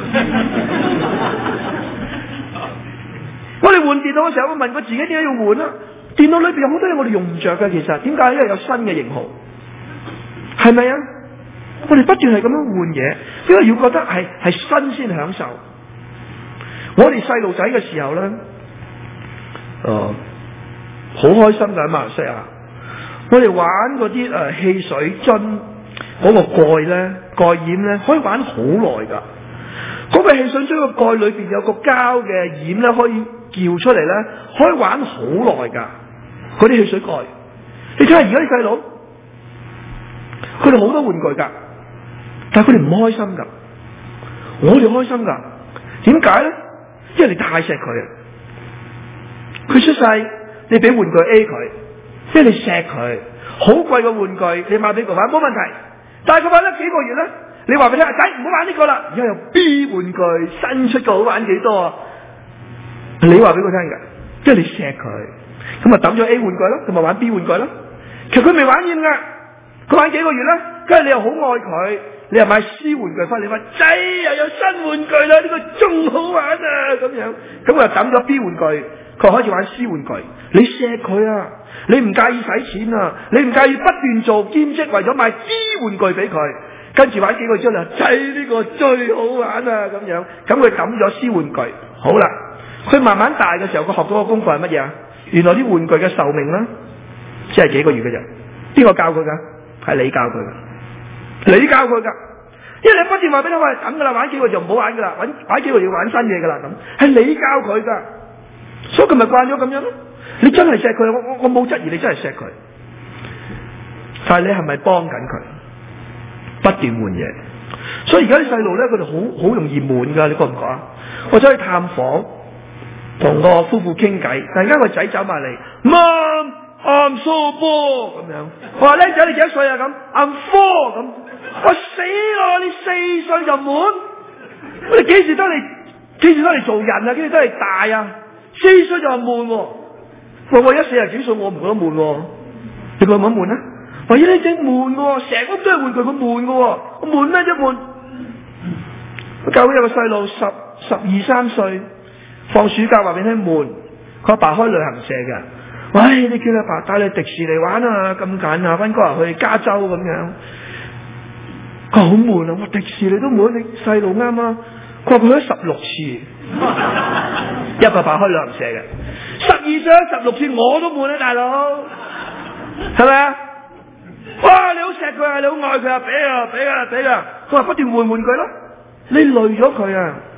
我哋換電腦嘅時候，我問過自己點解要換啊？電腦裏邊有好多嘢我哋用唔着嘅，其實點解？因為有新嘅型號，係咪啊？我哋不斷係咁樣換嘢，因為要覺得係係新先享受。我哋細路仔嘅時候咧，誒、呃，好開心噶喺馬來西亞，我哋玩嗰啲誒汽水樽嗰個蓋咧，蓋掩咧，可以玩好耐噶。嗰個汽水樽個蓋裏邊有個膠嘅掩咧，可以撬出嚟咧，可以玩好耐噶。嗰啲汽水蓋，你睇下而家啲細路，佢哋好多玩具噶，但係佢哋唔開心噶。我哋開心噶，點解咧？因為你太錫佢啊！佢出世，你俾玩具 A 佢，因為你錫佢，好貴嘅玩具，你買俾佢玩冇問題。但係佢玩咗幾個月咧，你話俾佢聽，仔唔好玩呢個啦，而家有 B 玩具新出嘅，好玩幾多啊？你話俾佢聽嘅，因為你錫佢，咁咪抌咗 A 玩具咯，咁咪玩 B 玩具咯。其實佢未玩厭噶，佢玩幾個月咧，跟住你又好愛佢。你又買 C 玩具翻嚟，話仔又有新玩具啦，呢個仲好玩啊咁樣，咁佢又抌咗 B 玩具，佢開始玩 C 玩具。你錫佢啊，你唔介意使錢啊，你唔介意不斷做兼職為咗買 D 玩具俾佢，跟住玩幾個月之後，仔呢個最好玩啊咁樣，咁佢抌咗 C 玩具。好啦，佢慢慢大嘅時候，佢學到個功課係乜嘢啊？原來啲玩具嘅壽命啦，即係幾個月嘅啫。邊個教佢噶？係你教佢噶。你教佢噶，因為你不斷話俾佢話等噶啦，玩幾個就唔好玩噶啦，玩玩幾個要玩新嘢噶啦，咁係你教佢噶，所以佢咪慣咗咁樣咯。你真係錫佢，我我我冇質疑你真係錫佢，但係你係咪幫緊佢？不斷換嘢，所以而家啲細路咧，佢哋好好容易悶噶，你覺唔覺啊？我走去探訪，同個夫婦傾偈，突然間個仔走埋嚟，Mom，I'm so bored咁樣。我話僆仔你幾多歲啊？咁 I'm four 咁。我死咯！你四歲就悶，你幾時得嚟？幾時得嚟做人啊？幾時得嚟大啊？四歲就話悶喎。我我而家四十幾歲，我唔覺得悶喎。你覺唔覺得悶啊？我依啲真悶喎，成屋都係玩具，佢悶嘅喎。我悶咩啫悶？教會有個細路十十二三歲，放暑假話俾你聽悶。佢阿爸開旅行社嘅，喂，你叫你阿爸帶你去迪士尼玩啊，咁近啊，溫哥華去加州咁樣。佢好悶啊！我迪士尼都悶，你細路啱啊！佢話佢去咗十六次，一個爸開旅行社嘅，十二歲十六次我都悶啊，大佬，係咪啊？哇！你好錫佢啊，你好愛佢啊，俾啊俾啊俾啊！佢話不斷換玩具咯，你累咗佢啊！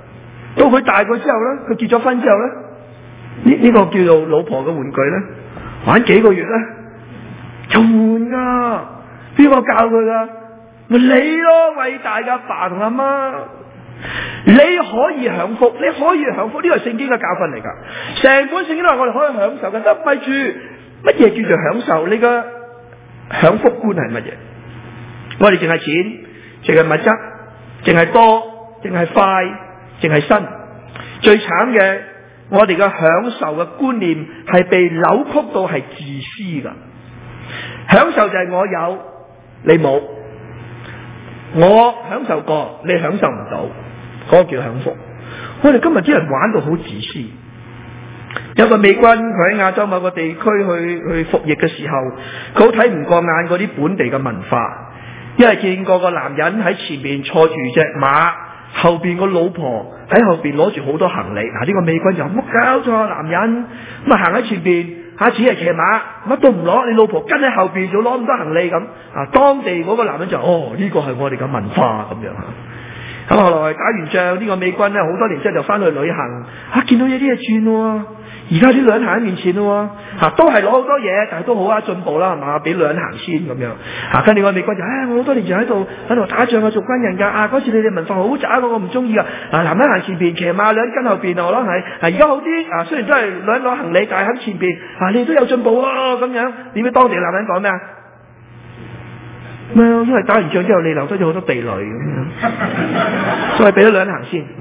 到佢大個之後咧，佢結咗婚之後咧，呢呢、這個叫做老婆嘅玩具咧，玩幾個月咧就換噶，邊個教佢噶？咪你咯，偉大嘅阿爸同阿媽，你可以享福，你可以享福，呢個係聖經嘅教訓嚟噶。成本聖經都話我哋可以享受嘅，得咪住乜嘢叫做享受？你嘅享福觀係乜嘢？我哋淨係錢，淨係物質，淨係多，淨係快，淨係新。最慘嘅，我哋嘅享受嘅觀念係被扭曲到係自私噶。享受就係我有，你冇。我享受過，你享受唔到，嗰個叫享福。我哋今日啲人玩到好自私。有個美軍佢喺亞洲某個地區去去服役嘅時候，佢好睇唔過眼嗰啲本地嘅文化，因為見過個男人喺前面坐住隻馬，後邊個老婆喺後邊攞住好多行李。嗱，呢個美軍就冇搞錯，男人咁啊行喺前邊，下次係騎馬，乜都唔攞，你老婆跟喺後邊就攞咁多行李咁。啊，當地嗰個男人就哦，呢個係我哋嘅文化咁樣。咁後來打完仗，呢個美軍咧好多年之後就翻去旅行，啊見到有啲嘢轉喎。而家啲女人行喺面前咯，吓、啊、都係攞好多嘢，但係都好啊進步啦，係嘛？俾女人行先咁樣。吓跟住個美軍就，唉、哎，我好多年前喺度喺度打仗啊，做軍人噶。啊，嗰次你哋文化好渣，我唔中意噶。啊，男人行前邊，騎馬，女人跟後邊啊，我諗係。啊，而家好啲。啊，雖然都係女人攞行李，但係喺前邊。啊，你都有進步啊，咁樣。點解當地男人講咩啊？咩？因為打完仗之後，你留低咗好多地雷咁樣，所以俾咗女人行先。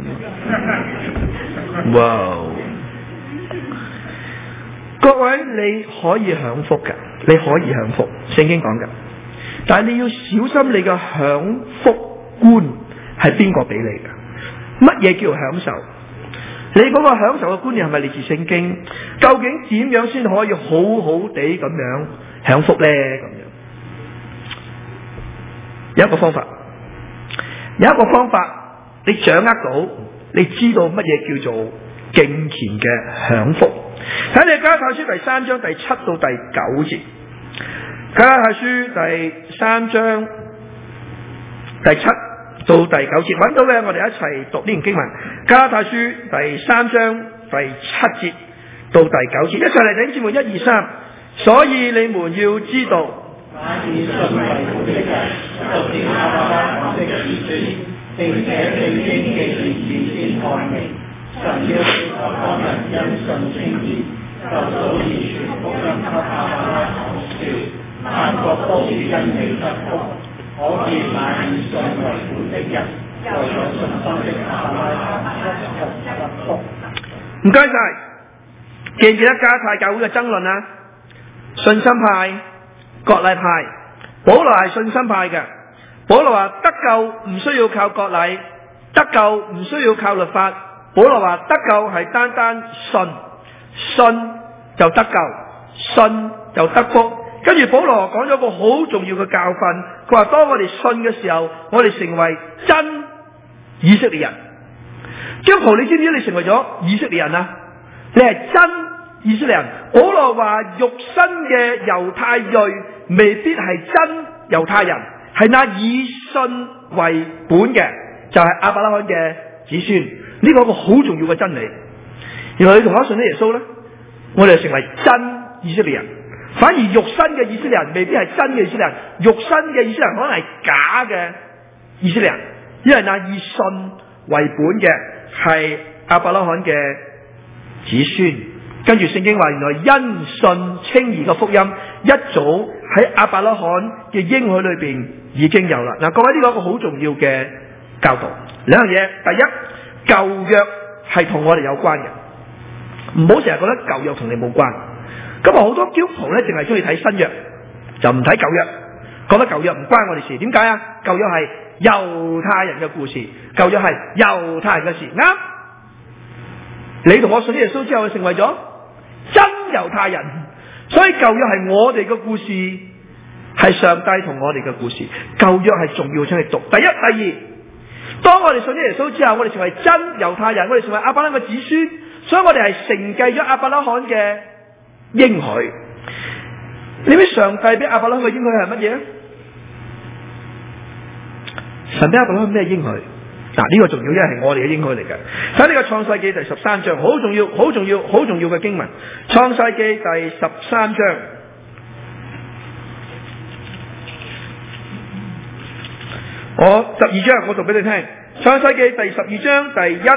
哇！各位，你可以享福噶，你可以享福，聖經講噶，但係你要小心你嘅享福觀係邊個俾你噶？乜嘢叫享受？你嗰個享受嘅觀念係咪嚟自聖經？究竟點樣先可以好好地咁樣享福呢？咁樣有一個方法，有一個方法，你掌握到，你知道乜嘢叫做敬虔嘅享福。睇你加拉太書第三章第七到第九節，加拉太書第三章第七到第九節，揾到嘅我哋一齊讀呢段經文。加拉太書第三章第七節到第九節，一齊嚟聽節目，一二三。所以你們要知道， 那以信為本的人，就是亞伯拉罕的子孫，並且聖經既然預先看明。神要叫外邦人因信稱義，就早已傳福音給亞伯拉罕說：萬國都要因你得福。可見那以信為本的人，又有信心的亞伯拉罕得福。 唔該晒，記唔記得加太教會嘅爭論啊？信心派、割禮派，保羅係信心派嘅。保羅話得救唔需要靠割禮，得救唔需要靠律法。保羅話得救係單單信，信就得救，信就得福。跟住保羅講咗個好重要嘅教訓，佢話當我哋信嘅時候，我哋成為真以色列人。基督徒，你知唔知你成為咗以色列人啊？你係真以色列人。保羅話肉身嘅猶太裔未必係真猶太人，係那以信為本嘅，就係、是、亞伯拉罕嘅子孫。呢個係一個好重要嘅真理。原來你同我信咗耶穌咧，我哋就成為真以色列人。反而肉身嘅以色列人未必係真嘅以色列人，肉身嘅以色列人可能係假嘅以色列人，因為那以信為本嘅係亞伯拉罕嘅子孫。跟住聖經話，原來因信稱義嘅福音一早喺亞伯拉罕嘅應許裏邊已經有啦。嗱，各位，呢個係一個好重要嘅教導。兩樣嘢，第一，舊約係同我哋有關嘅，唔好成日覺得舊約同你冇關。咁啊，好多基督徒咧，淨係中意睇新約，就唔睇舊約，覺得舊約唔關我哋事。點解啊？舊約係猶太人嘅故事，舊約係猶太人嘅事。啱，你同我信耶穌之後，成為咗真猶太人，所以舊約係我哋嘅故事，係上帝同我哋嘅故事。舊約係重要，請你讀。第一、第二，當我哋信咗耶穌之後，我哋成為真猶太人，我哋成為亞伯拉罕嘅子孫，所以我哋係承繼咗亞伯拉罕嘅應許。你知上帝俾亞伯拉罕嘅應許係乜嘢？神俾亞伯拉罕咩應許？ 嗱，呢個重要，因為係我哋嘅應許嚟嘅。睇呢個創世記第十三章，好重要、好重要、好重要嘅經文。創世記第十三章，我十二章我讀俾你聽。創世記第十二章第一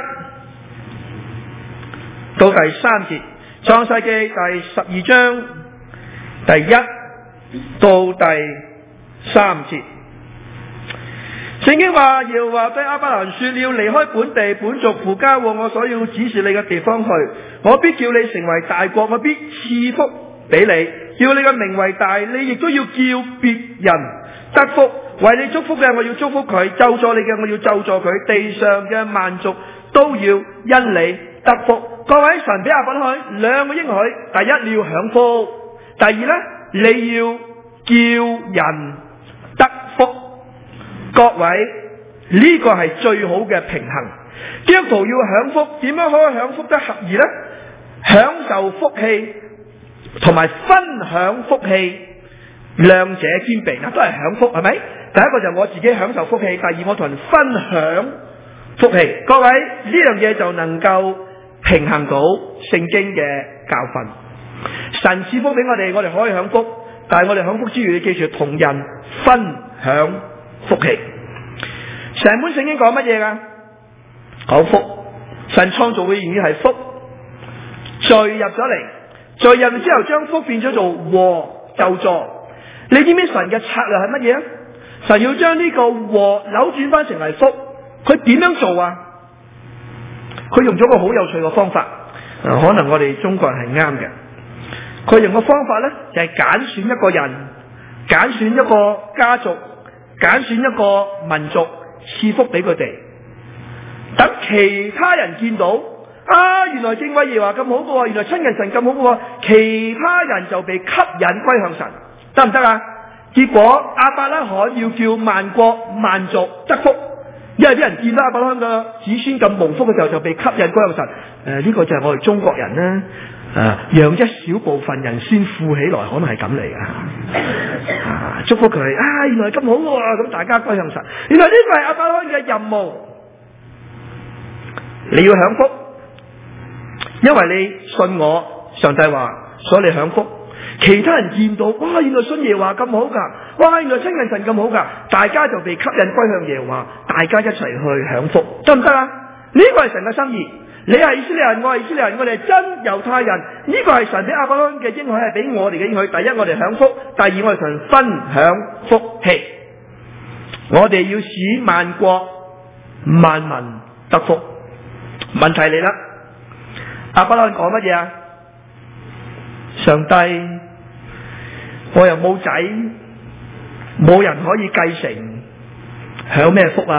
到第三節。創世記第十二章第一到第三節。聖經話，耶和華對亞伯蘭說了，離開本地本族父家和我所要指示你嘅地方去，我必叫你成為大國，我必賜福俾你，叫你嘅名為大，你亦都要叫別人得福。為你祝福嘅我要祝福佢，咒詛你嘅我要咒詛佢，地上嘅萬族都要因你得福。各位，神俾亞伯拉罕兩個應許，第一你要享福，第二呢，你要叫人得福。各位，呢個係最好嘅平衡。基督徒要享福，點樣可以享福得合宜呢？享受福氣同埋分享福氣，兩者兼備，嗱都係享福，係咪？第一個就我自己享受福氣，第二我同人分享福氣。各位，呢樣嘢就能夠平衡到聖經嘅教訓。神賜福俾我哋，我哋可以享福，但係我哋享福之餘，你記住同人分享福氣。成本聖經講乜嘢噶？講福。神創造嘅原意係福，罪入咗嚟，罪入之後將福變咗做禍咒詛。你知唔知神嘅策略係乜嘢啊？神要將呢個禍扭轉翻成為福，佢點樣做啊？佢用咗個好有趣嘅方法，呃、可能我哋中國人係啱嘅。佢用嘅方法呢，就係、是、揀選一個人，揀選一個家族，揀選一個民族，賜福俾佢哋，等其他人見到啊，原來正位耶和華咁好嘅，原來親近神咁好嘅，其他人就被吸引歸向神，得唔得啊？結果亞伯拉罕要叫萬國萬族得福，因為啲人見到亞伯拉罕嘅子孫咁蒙福嘅時候，就被吸引歸向神。誒、呃，呢、這個就係我哋中國人咧，誒、啊，讓一小部分人先富起來，可能係咁嚟嘅。啊，祝福佢啊，原來咁好嘅，咁大家歸向神。原來呢個係亞伯拉罕嘅任務，你要享福，因為你信我，上帝話，所以你享福。其他人見到，哇！原來信耶和華咁好噶，哇！原來親近神咁好噶，大家就被吸引歸向耶和華，大家一齊去享福，得唔得啊？呢個係神嘅心意。你係以色列人，我係以色列人，我哋係真猶太人。呢個係神俾亞伯拉罕嘅應許，係俾我哋嘅應許。第一，我哋享福；第二，我哋同分享福氣。我哋要使萬國萬民得福。問題嚟啦，亞伯拉罕講乜嘢啊？上帝，我又冇仔，冇人可以繼承，享咩福啊？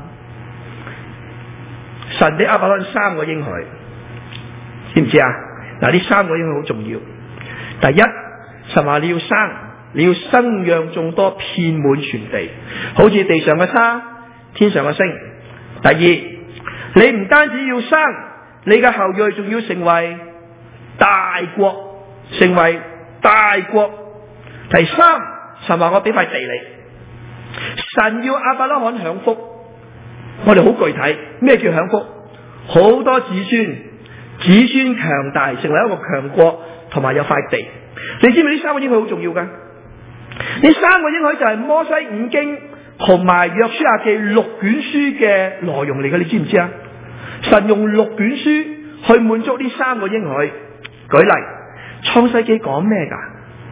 神俾亞伯拉罕三個應許，知唔知啊？嗱，呢三個應許好重要。第一，神話你要生，你要生養眾多，遍滿全地，好似地上嘅沙，天上嘅星。第二，你唔單止要生，你嘅後裔仲要成為大國。成為大國。第三，神話我俾塊地你，神要亞伯拉罕享福。我哋好具體，咩叫享福？好多子孫，子孫強大，成為一個強國，同埋有塊地。你知唔知呢三個應許好重要噶？呢三個應許就係摩西五經同埋約書亞記六卷書嘅內容嚟嘅，你知唔知啊？神用六卷書去滿足呢三個應許。舉例，創世記講咩噶？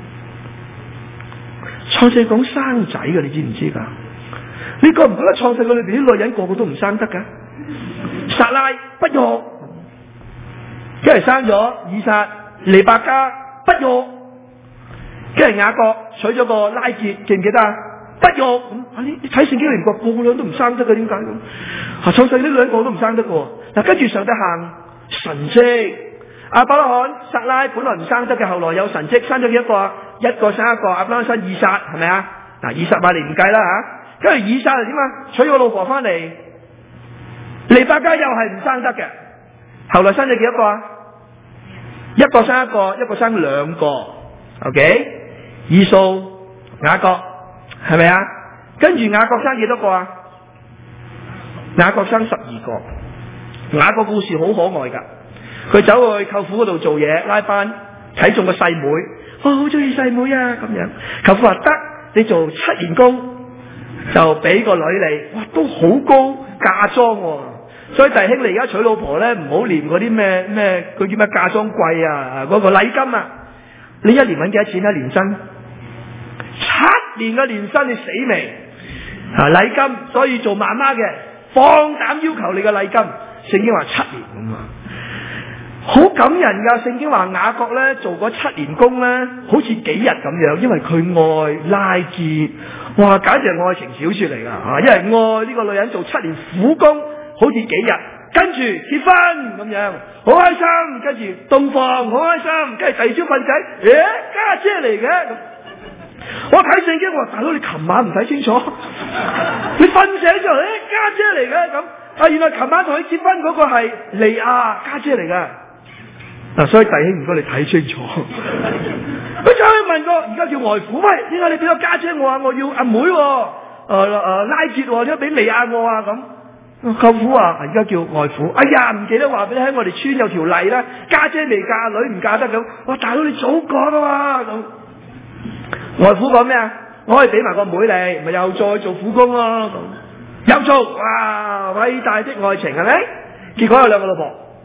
創世講生仔嘅，你知唔知噶？你覺唔覺得創世記裏邊啲女人個個都唔生得噶？撒拉不育，跟住生咗以撒、利百加不育，跟住雅各娶咗個拉結，記唔記得啊？不育咁，你你睇聖經裏邊個個女人都唔生得嘅，點解咁？啊，創世呢兩個都唔生得嘅。嗱，跟住上帝行神蹟，亞伯拉罕、撒拉本來唔生得嘅，後來有神蹟，生咗幾多個啊？一個生一個，亞伯拉罕生以撒，係咪啊？嗱，以撒買嚟唔計啦吓。跟住以撒係點啊？娶個老婆翻嚟，利百加又係唔生得嘅，後來生咗幾多個啊？一個生一個，一個生兩個 ，OK？ 以掃、雅各係咪啊？跟住雅各生幾多個啊？ 雅各生十二個。雅各故事好可愛噶，佢走去舅父嗰度做嘢，拉班睇中個細妹，我好中意細妹啊咁樣。舅父話得，你做七年工就俾個女你，哇都好高嫁妝喎。所以弟兄你而家娶老婆咧，唔好念嗰啲咩咩，佢叫咩嫁妝貴啊，嗰、嗰個禮金啊，你一年搵幾多錢啊？年薪七年嘅年薪你死未？啊禮金，所以做媽媽嘅放膽要求你嘅禮金。聖經話七年咁啊，好感人噶。聖經話雅各咧做嗰七年工咧，好似幾日咁樣，因為佢愛拉結，哇，簡直係愛情小說嚟噶吓，因為愛呢個女人做七年苦工，好似幾日，跟住結婚咁樣，好開心，跟住洞房好開心，跟住第二朝瞓仔，誒家姐嚟嘅咁。我睇聖經話，大佬你琴晚唔睇清楚，你瞓醒咗，誒家姐嚟嘅咁。啊！原來琴晚同佢結婚嗰個係利亞家姐嚟噶，嗱，所以弟兄唔該你睇清楚。佢走去問個而家叫外父，喂，點解你俾個家姐我啊？我要阿妹，誒誒拉結，點解俾利亞我啊？咁舅父話而家叫外父。哎呀，唔記得話俾你聽，我哋村有條例啦，家姐未嫁女唔嫁得咁。哇，大佬你早講啊嘛咁。外父講咩啊？我可以俾埋個妹你，咪又再做苦工咯咁。有做，哇！偉大的愛情係咪？結果有兩個老婆。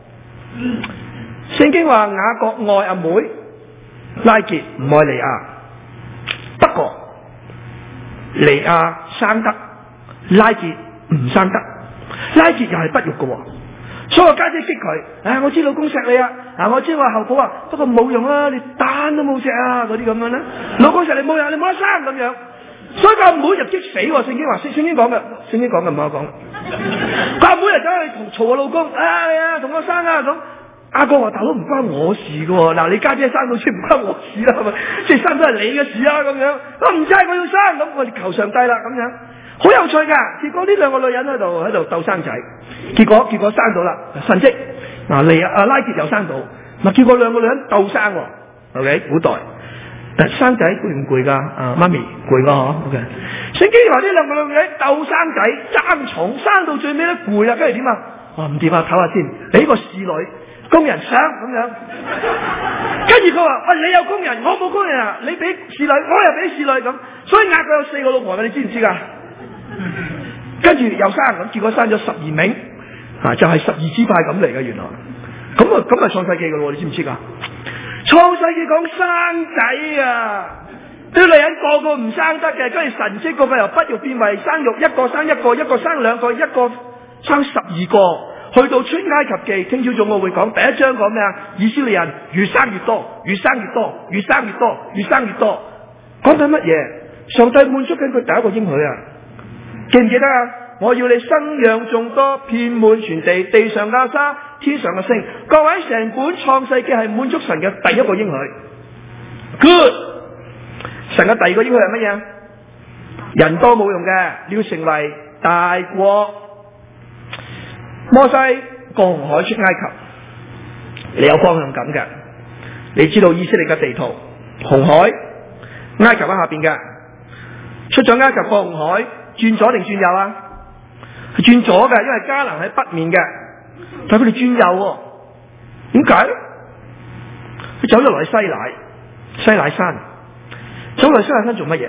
聖經話雅各愛阿妹拉結，唔愛利亞。不過利亞生得，拉結唔生得。拉結又係不育嘅，所以我家姐識佢。唉，我知老公錫你啊，啊，我知我後母啊，不過冇用啦，你蛋都冇隻啊，嗰啲咁樣啦。老公錫你冇用，你冇得生咁樣。所以個阿妹就激死喎！聖經話，聖經講嘅，聖經講嘅唔係我講。個阿妹就走去嘈我老公，哎呀，同我生啊咁。阿哥話：大佬唔關我事嘅喎，嗱你家姐生到出唔關我事啦，係咪？即係生都係你嘅事啊咁樣。我唔制，我要生咁，我哋求上帝啦咁樣。好有趣㗎！結果呢兩個女人喺度喺度鬥生仔，結果結果生到啦，神蹟嗱嚟阿拉結又生到，嗱結果兩個女人鬥生喎。OK， 古代。但生仔攰唔攰噶？啊，媽咪攰噶嗬。OK， 聖經話呢兩個女仔鬥生仔爭寵，生到最尾都攰啦，跟住點啊？啊唔掂啊，唞下先，俾個侍女工人生咁樣。跟住佢話：喂，你有工人，我冇工人啊！你俾侍女，我又俾侍女咁，所以雅各有四個老婆嘅，你知唔知噶？跟住又生咁，結果生咗十二名，啊就係十二支派咁嚟嘅原來。咁啊咁啊創世記噶咯，你知唔知噶？創世記講生仔啊，啲女人個個唔生得嘅，跟住神蹟個個由不育變為生育，一個生一個，一個生兩個，一個生十二個，去到出埃及記，聽朝早我會講第一章講咩啊？以色列人越生越多，越生越多，越生越多，越生越多，講緊乜嘢？上帝滿足緊佢第一個應許啊！記唔記得啊？我要你生養眾多，遍滿全地，地上嘅沙，天上嘅星。各位，成本創世記係滿足神嘅第一個應許。Good， 神嘅第二個應許係乜嘢？人多冇用嘅，你要成為大國。摩西過紅海出埃及，你有方向感嘅，你知道以色列嘅地圖，紅海，埃及喺下邊嘅，出咗埃及過紅海，轉左定轉右啊？係轉左嘅，因為迦南喺北面嘅，但係佢哋轉右，點解咧？佢走咗落去西乃，西乃山，走落去西乃山做乜嘢？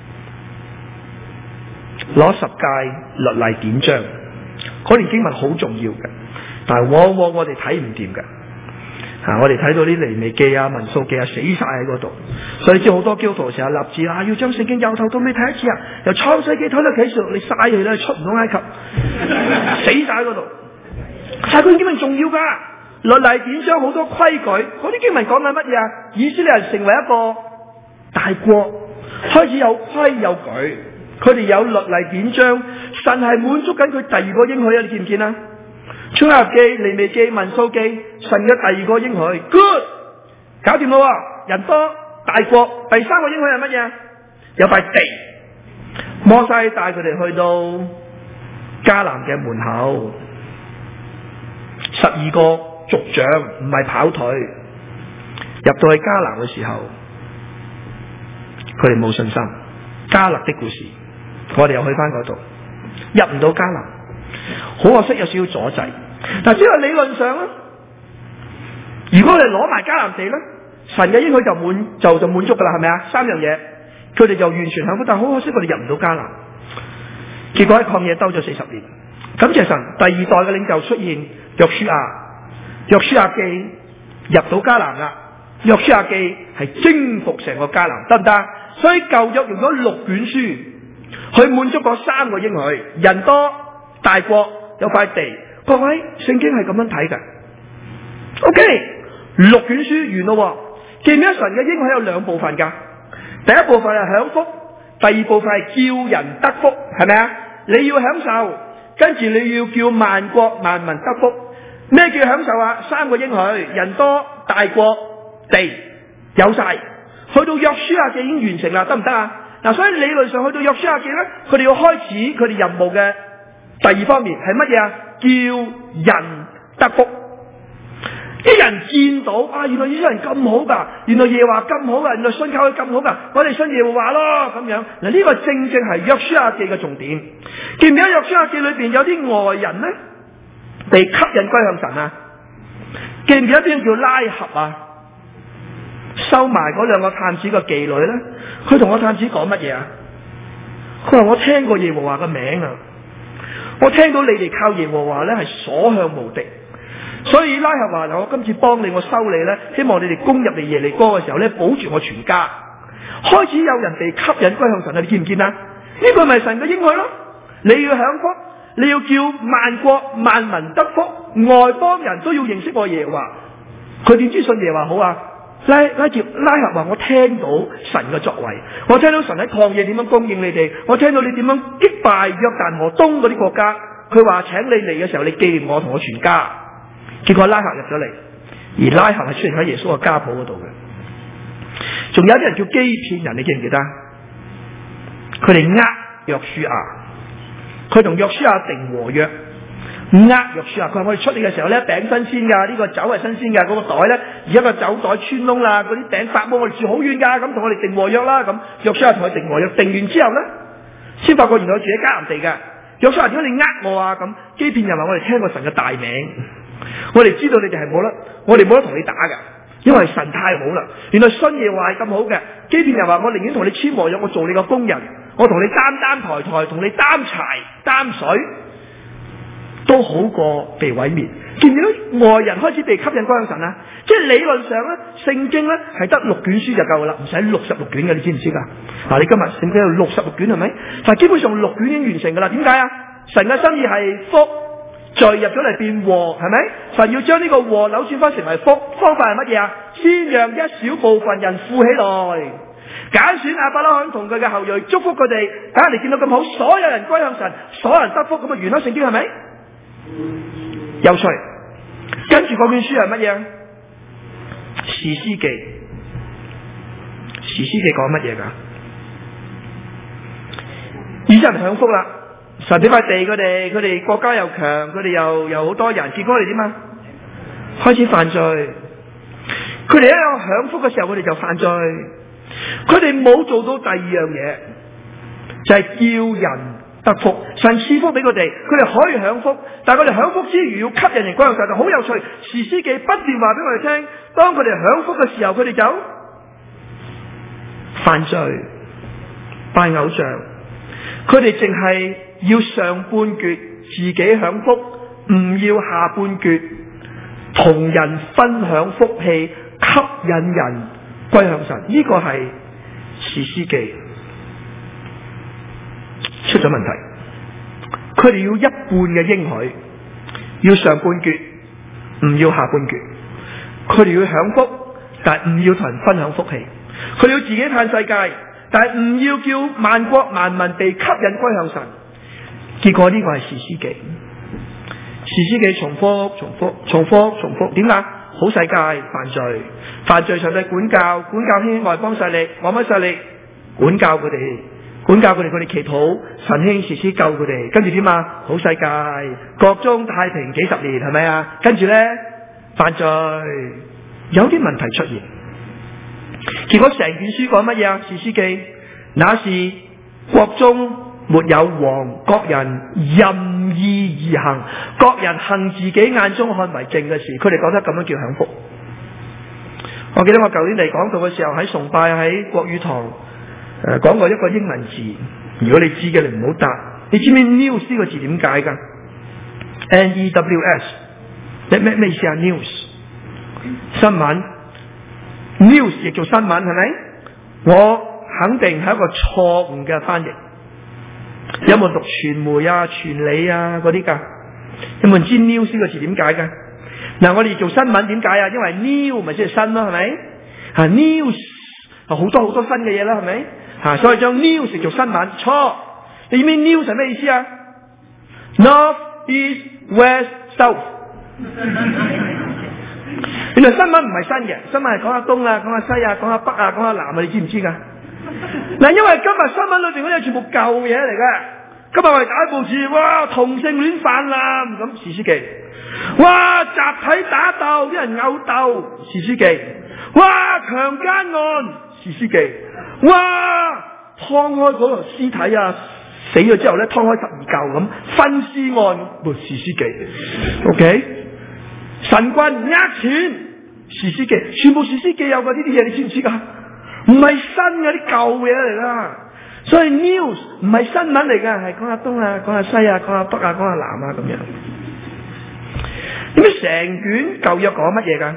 攞十誡律例典章，嗰段經文好重要嘅，但係往往我哋睇唔掂嘅。啊！我哋睇到啲利未記啊、民數記啊，死晒喺嗰度，所以知好多基督徒成日立志啊，要將聖經由頭到尾睇一次啊，由創世記睇到啟示錄，你嘥氣啦，出唔到埃及，死晒喺嗰度。但係嗰啲經文重要噶，律例典章好多規矩，嗰啲經文講緊乜嘢啊？以色列人成為一個大國，開始有規有矩，佢哋有律例典章，神係滿足緊佢第二個應許啊！你見唔見啊？出埃及記、利未記、民數記，神嘅第二個應許 ，good， 搞掂咯，人多大國。第三個應許係乜嘢？有塊地，摩西帶佢哋去到迦南嘅門口，十二個族長唔係跑腿，入到去迦南嘅時候，佢哋冇信心。迦勒的故事，我哋又去翻嗰度，入唔到迦南。 好可惜有少少阻滯。但只係理論上咧，如果我哋攞埋迦南地咧，神嘅應許就滿就就滿足噶啦，係咪啊？三樣嘢，佢哋就完全享福。但係好可惜，我哋入唔到迦南。結果喺曠野兜咗四十年。感謝神，第二代嘅領袖出現，約書亞，約書亞記入到迦南啦。約書亞記係征服成個迦南，得唔得？所以舊約用咗六卷書去滿足嗰三個應許：人多、大國、有塊地。各位，聖經係咁樣睇嘅。OK， 六卷書完咯。記唔記得神嘅應許有兩部分噶？第一部分係享福，第二部分係叫人得福，係咪啊？你要享受，跟住你要叫萬國萬民得福。咩叫享受啊？三個應許：人多、大國、地，有晒。去到約書亞記已經完成啦，得唔得啊？嗱，所以理論上去到約書亞記咧，佢哋要開始佢哋任務嘅第二方面係乜嘢啊？叫人得福。啲人見到啊，原來呢啲人咁好噶，原來耶和華咁好噶，原來信靠佢咁好噶，我哋信耶和華咯咁樣。嗱，呢個正正係約書亞記嘅重點。記唔記得約書亞記裏邊有啲外人咧被吸引歸向神啊？記唔記得邊個叫拉合啊？收埋嗰兩個探子嘅妓女咧，佢同我探子講乜嘢啊？佢話我聽過耶和華嘅名啊，我聽到你哋靠耶和華咧係所向無敵。所以拉合話：我今次幫你，我收你咧，希望你哋攻入嚟耶利哥嘅時候咧，保住我全家。開始有人被吸引歸向神啊！你見唔見啊？呢個咪神嘅應許咯？你要享福，你要叫萬國萬民得福，外邦人都要認識我耶和華。佢點知信耶和華好啊？拉拉住拉合話：我聽到神嘅作為，我聽到神喺曠野點樣供應你哋，我聽到你點樣擊敗約旦河東嗰啲國家。佢話請你嚟嘅時候，你紀念我同我全家。結果拉合入咗嚟，而拉合係出現喺耶穌嘅家譜嗰度嘅。仲有啲人叫欺騙人，你記唔記得？佢哋呃約書亞，佢同約書亞定和約，呃約書亞。佢話我哋出嚟嘅時候咧，餅新鮮噶，呢個酒係新鮮噶，嗰個袋咧而家個酒袋穿窿啦，嗰啲餅發毛，我哋住好遠噶，咁同我哋定和約啦。咁約書亞同佢定和約，定完之後咧，先發覺原來佢住喺迦南地嘅。約書亞，點解你呃我啊？咁欺騙人話我哋聽過神嘅大名。我哋知道你哋係冇得，我哋冇得同你打噶，因為神太好啦。原來信耶和華係咁好嘅，欺騙人話我寧願同你簽和約，我做你個工人，我同你擔擔抬抬，同你擔柴擔水，都好過被毀滅。見唔見到外人開始被吸引歸向神啊？即係理論上咧，聖經咧係得六卷書就夠啦，唔使六十六卷嘅，你知唔知噶？嗱，你今日聖經有六十六卷係咪？但係基本上六卷已經完成噶啦。點解啊？神嘅心意係福。聚入咗嚟變禍，係咪？神要將呢個禍扭轉翻成為福，方法係乜嘢啊？先讓一小部分人富起來，揀選亞伯拉罕同佢嘅後裔，祝福佢哋，等人哋見到咁好，所有人歸向神，所有人得福，咁啊完咗聖經係咪？有趣。跟住嗰卷書係乜嘢？士師記。士師記講乜嘢噶？以色列人享福啦。神俾塊地佢哋，佢哋國家又強，佢哋又有好多人，結果佢哋點啊？開始犯罪。佢哋一有享福嘅時候，佢哋就犯罪。佢哋冇做到第二樣嘢，就係、是、叫人得福。神賜福俾佢哋，佢哋可以享福，但係佢哋享福之餘要吸引人歸向神，就好有趣。士師記不斷話俾我哋聽，當佢哋享福嘅時候，佢哋就犯罪、拜偶像，佢哋淨係要上半橛自己享福，唔要下半橛同人分享福氣，吸引人歸向神。呢、這個係士師記出咗問題。佢哋要一半嘅應許，要上半橛，唔要下半橛。佢哋要享福，但係唔要同人分享福氣。佢哋要自己嘆世界，但係唔要叫萬國萬民被吸引歸向神。結果呢個係士師記，士師記重複、重複、重複、重複。點解？好世界犯罪，犯罪上帝管教，管教興外邦勢力，外邦勢力管教佢哋，管教佢哋，佢哋祈禱，神興士師救佢哋。跟住點啊？好世界，國中太平幾十年，係咪啊？跟住咧犯罪，有啲問題出現。結果成卷書講乜嘢啊？士師記，那是國中沒有王，各人任任意而行，各人行自己眼中看為正嘅事。佢哋覺得咁樣叫享福。我記得我舊年嚟講道嘅時候，喺崇拜喺國語堂誒講過一個英文字，如果你知嘅你唔好答。你知唔知 news 呢個字點解㗎 ？N E W S 咩咩咩意思啊 ？news 新聞 news 亦做新聞係咪？我肯定係一個錯誤嘅翻譯。有冇讀傳媒啊、傳理啊嗰啲㗎？有冇人知 news 呢個字點解㗎？嗱，我哋做新聞點解啊？因為 new 咪即係新咯，係咪？啊 news 好多好多新嘅嘢啦，係咪？啊，所以將 news 做新聞錯。你知唔知 news 係咩意思啊 ？North、East、West、South。原來新聞唔係新嘅，新聞係講下東啊、講下西啊、講下北啊、講下南啊，你知唔知㗎？嗱，因為今日新聞裏邊嗰啲全部舊嘢嚟嘅。今日我哋打報紙，哇，同性戀泛濫咁，士師記。哇，集體打鬥，啲人毆鬥，士師記。哇，強姦案，士師記。哇，劏開嗰個屍體啊！死咗之後咧，劏開十二嚿咁分屍案，喎，士師記 ，OK？ 神棍呃錢，士師記，全部士師記有嘅呢啲嘢，你知唔知㗎？唔係新嘅，啲舊嘢嚟㗎。所以 news 唔係新聞嚟㗎，係講下東啊，講下西啊，講下北啊，講下南啊咁樣。點解成卷舊約講乜嘢㗎？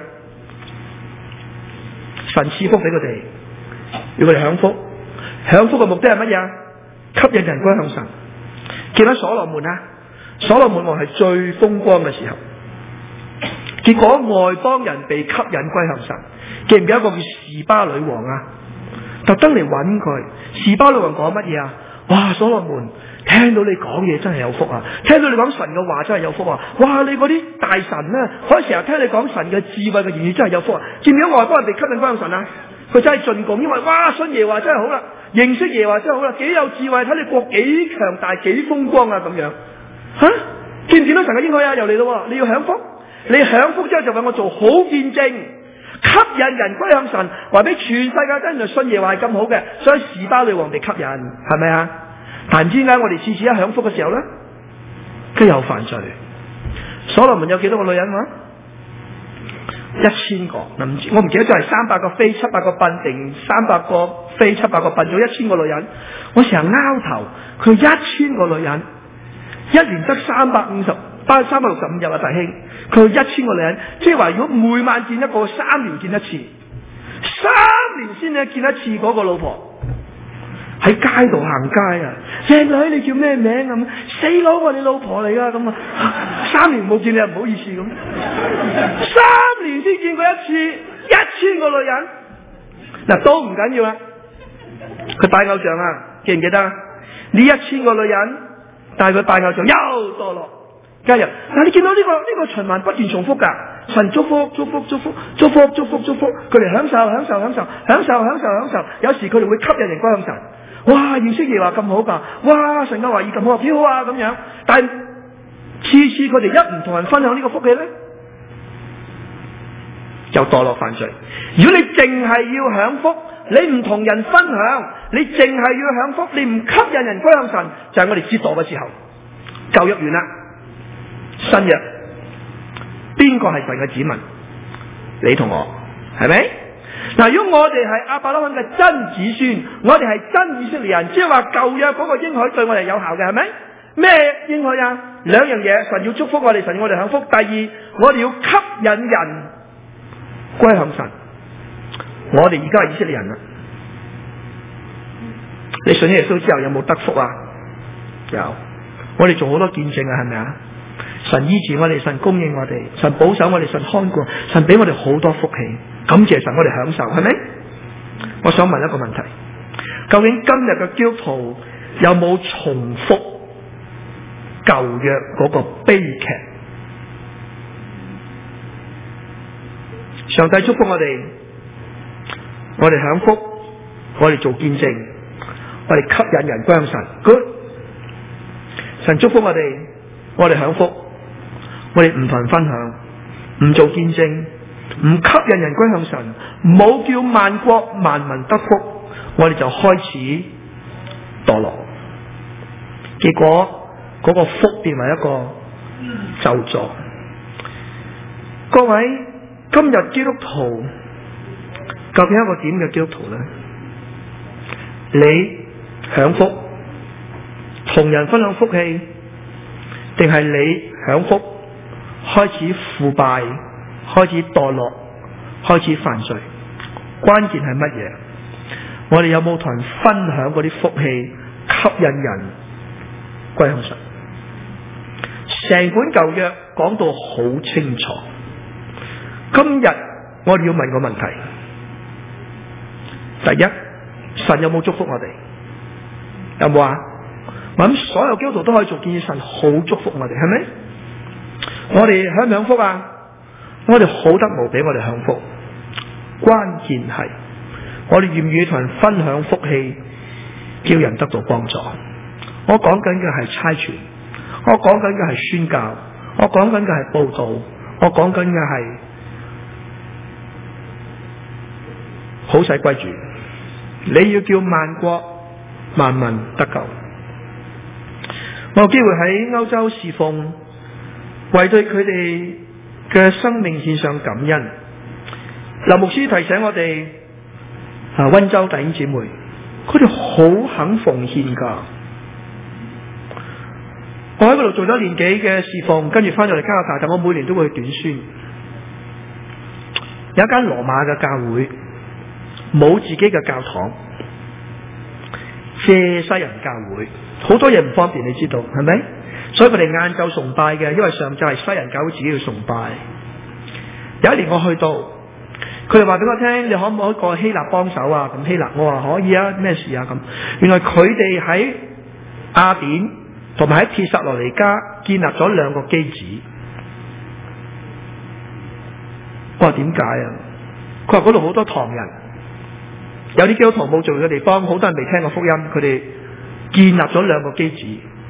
神賜福俾佢哋，要佢哋享福。享福嘅目的係乜嘢啊？吸引人歸向神。記得所羅門啊，所羅門王係最風光嘅時候，結果外邦人被吸引歸向神。記唔記得一個叫示巴女王啊？特登嚟揾佢。示巴女王講乜嘢啊？哇！所羅門聽到你講嘢真係有福啊！聽到你講神嘅話真係有福啊！哇！你嗰啲大臣咧，可以成日聽你講神嘅智慧嘅言語真係有福啊！見唔見外邦人被吸引歸向神啊？佢真係進貢，因為哇，信耶和華真係好啦，認識耶和華真係好啦，幾有智慧，睇你國幾強大，幾風光啊咁樣。吓、啊，見唔見到神嘅應許啊？又嚟咯，你要享福，你享福之後就為我做好見證，吸引人歸向神，話俾全世界真係信耶和華係咁好嘅，所以示巴女王被吸引，係咪啊？但唔知點解我哋次次一享福嘅時候咧，佢又犯罪。所羅門有幾多個女人話？一千個嗱，唔知我唔記得咗係三百個飛七百個奔定三百個飛七百個奔咗一千個女人。我成日拗頭，佢一千個女人，一年得三百五十三三百六十五日啊，弟兄，佢一千個女人，即係話如果每晚見一個，三年見一次，三年先至見一次嗰個老婆。喺街度行街啊，靚女你叫咩名咁？死佬啊，你老婆嚟噶咁啊！三年冇見你又唔好意思咁，三年先見過一次，一千個女人嗱都唔緊要啊！佢拜偶像啊，記唔記得啊？呢一千個女人帶佢拜偶像又墮落，加入嗱你見到呢、這個呢、這個循環不斷重複噶，神祝福祝福祝福祝福祝福祝福，佢哋享受享受享受享受享受享受，有時佢哋會吸引人歸向神。哇！認識耶和華咁好噶，哇！神嘅話語咁好，幾好啊咁樣。但係次次佢哋一唔同人分享呢個福氣咧，就墮落犯罪。如果你淨係要享福，你唔同人分享，你淨係要享福，你唔吸引人歸向神，就係、是、我哋折墮嘅時候。舊約完啦，新約邊個係神嘅子民？你同我係咪？嗱，如果我哋係亞伯拉罕嘅真子孫，我哋係真以色列人，即係話舊約嗰個應許對我哋有效嘅，係咪？咩應許啊？兩樣嘢，神要祝福我哋，神要我哋享福。第二，我哋要吸引人歸向神。我哋而家係以色列人啦，你信耶穌之後有冇得福啊？有，我哋做好多見證啊，係咪啊？神醫治我哋，神供應我哋，神保守我哋，神看顧，神俾我哋好多福氣，感謝神，我哋享受，係咪？我想問一個問題，究竟今日嘅基督徒有冇重複舊約嗰個悲劇？上帝祝福我哋，我哋享福，我哋做見證，我哋吸引人歸向神。Good，神祝福我哋，我哋享福。我哋唔同人分享，唔做見證，唔吸引人歸向神，冇叫萬國萬民得福，我哋就開始墮落。結果嗰個福變為一個咒詛。各位，今日基督徒究竟係一個點嘅基督徒呢？你享福，同人分享福氣，定係你享福開始腐敗，開始墮落，開始犯罪？關鍵係乜嘢？我哋有冇同人分享嗰啲福氣，吸引人歸向神？成本舊約講到好清楚。今日我哋要問個問題：第一，神有冇祝福我哋？有冇啊？咁所有基督徒都可以做見證，神好祝福我哋，係咪？我哋享唔享福啊？我哋好得無比，我哋享福。關鍵係我哋願唔願意同人分享福氣，叫人得到幫助。我講緊嘅係差傳，我講緊嘅係宣教，我講緊嘅係報道，我講緊嘅係好使歸主。你要叫萬國萬民得救。我有機會喺歐洲侍奉，為對佢哋嘅生命獻上感恩。劉牧師提醒我哋啊，溫州弟兄姊妹，佢哋好肯奉獻噶。我喺嗰度做咗年幾嘅侍奉，跟住翻咗嚟加拿大，但我每年都會去短宣。有一間羅馬嘅教會，冇自己嘅教堂，借西人教會，好多嘢唔方便，你知道係咪？所以佢哋晏晝崇拜嘅，因為上晝係西人教會自己要崇拜。有一年我去到，佢哋話俾我聽，你可唔可以過希臘幫手啊？咁希臘，我話可以啊，咩事啊？咁原來佢哋喺雅典同埋喺帖撒羅尼迦建立咗兩個基址。我話點解啊？佢話嗰度好多唐人，有啲基督徒冇做嘅地方，好多人未聽過福音，佢哋建立咗兩個基址。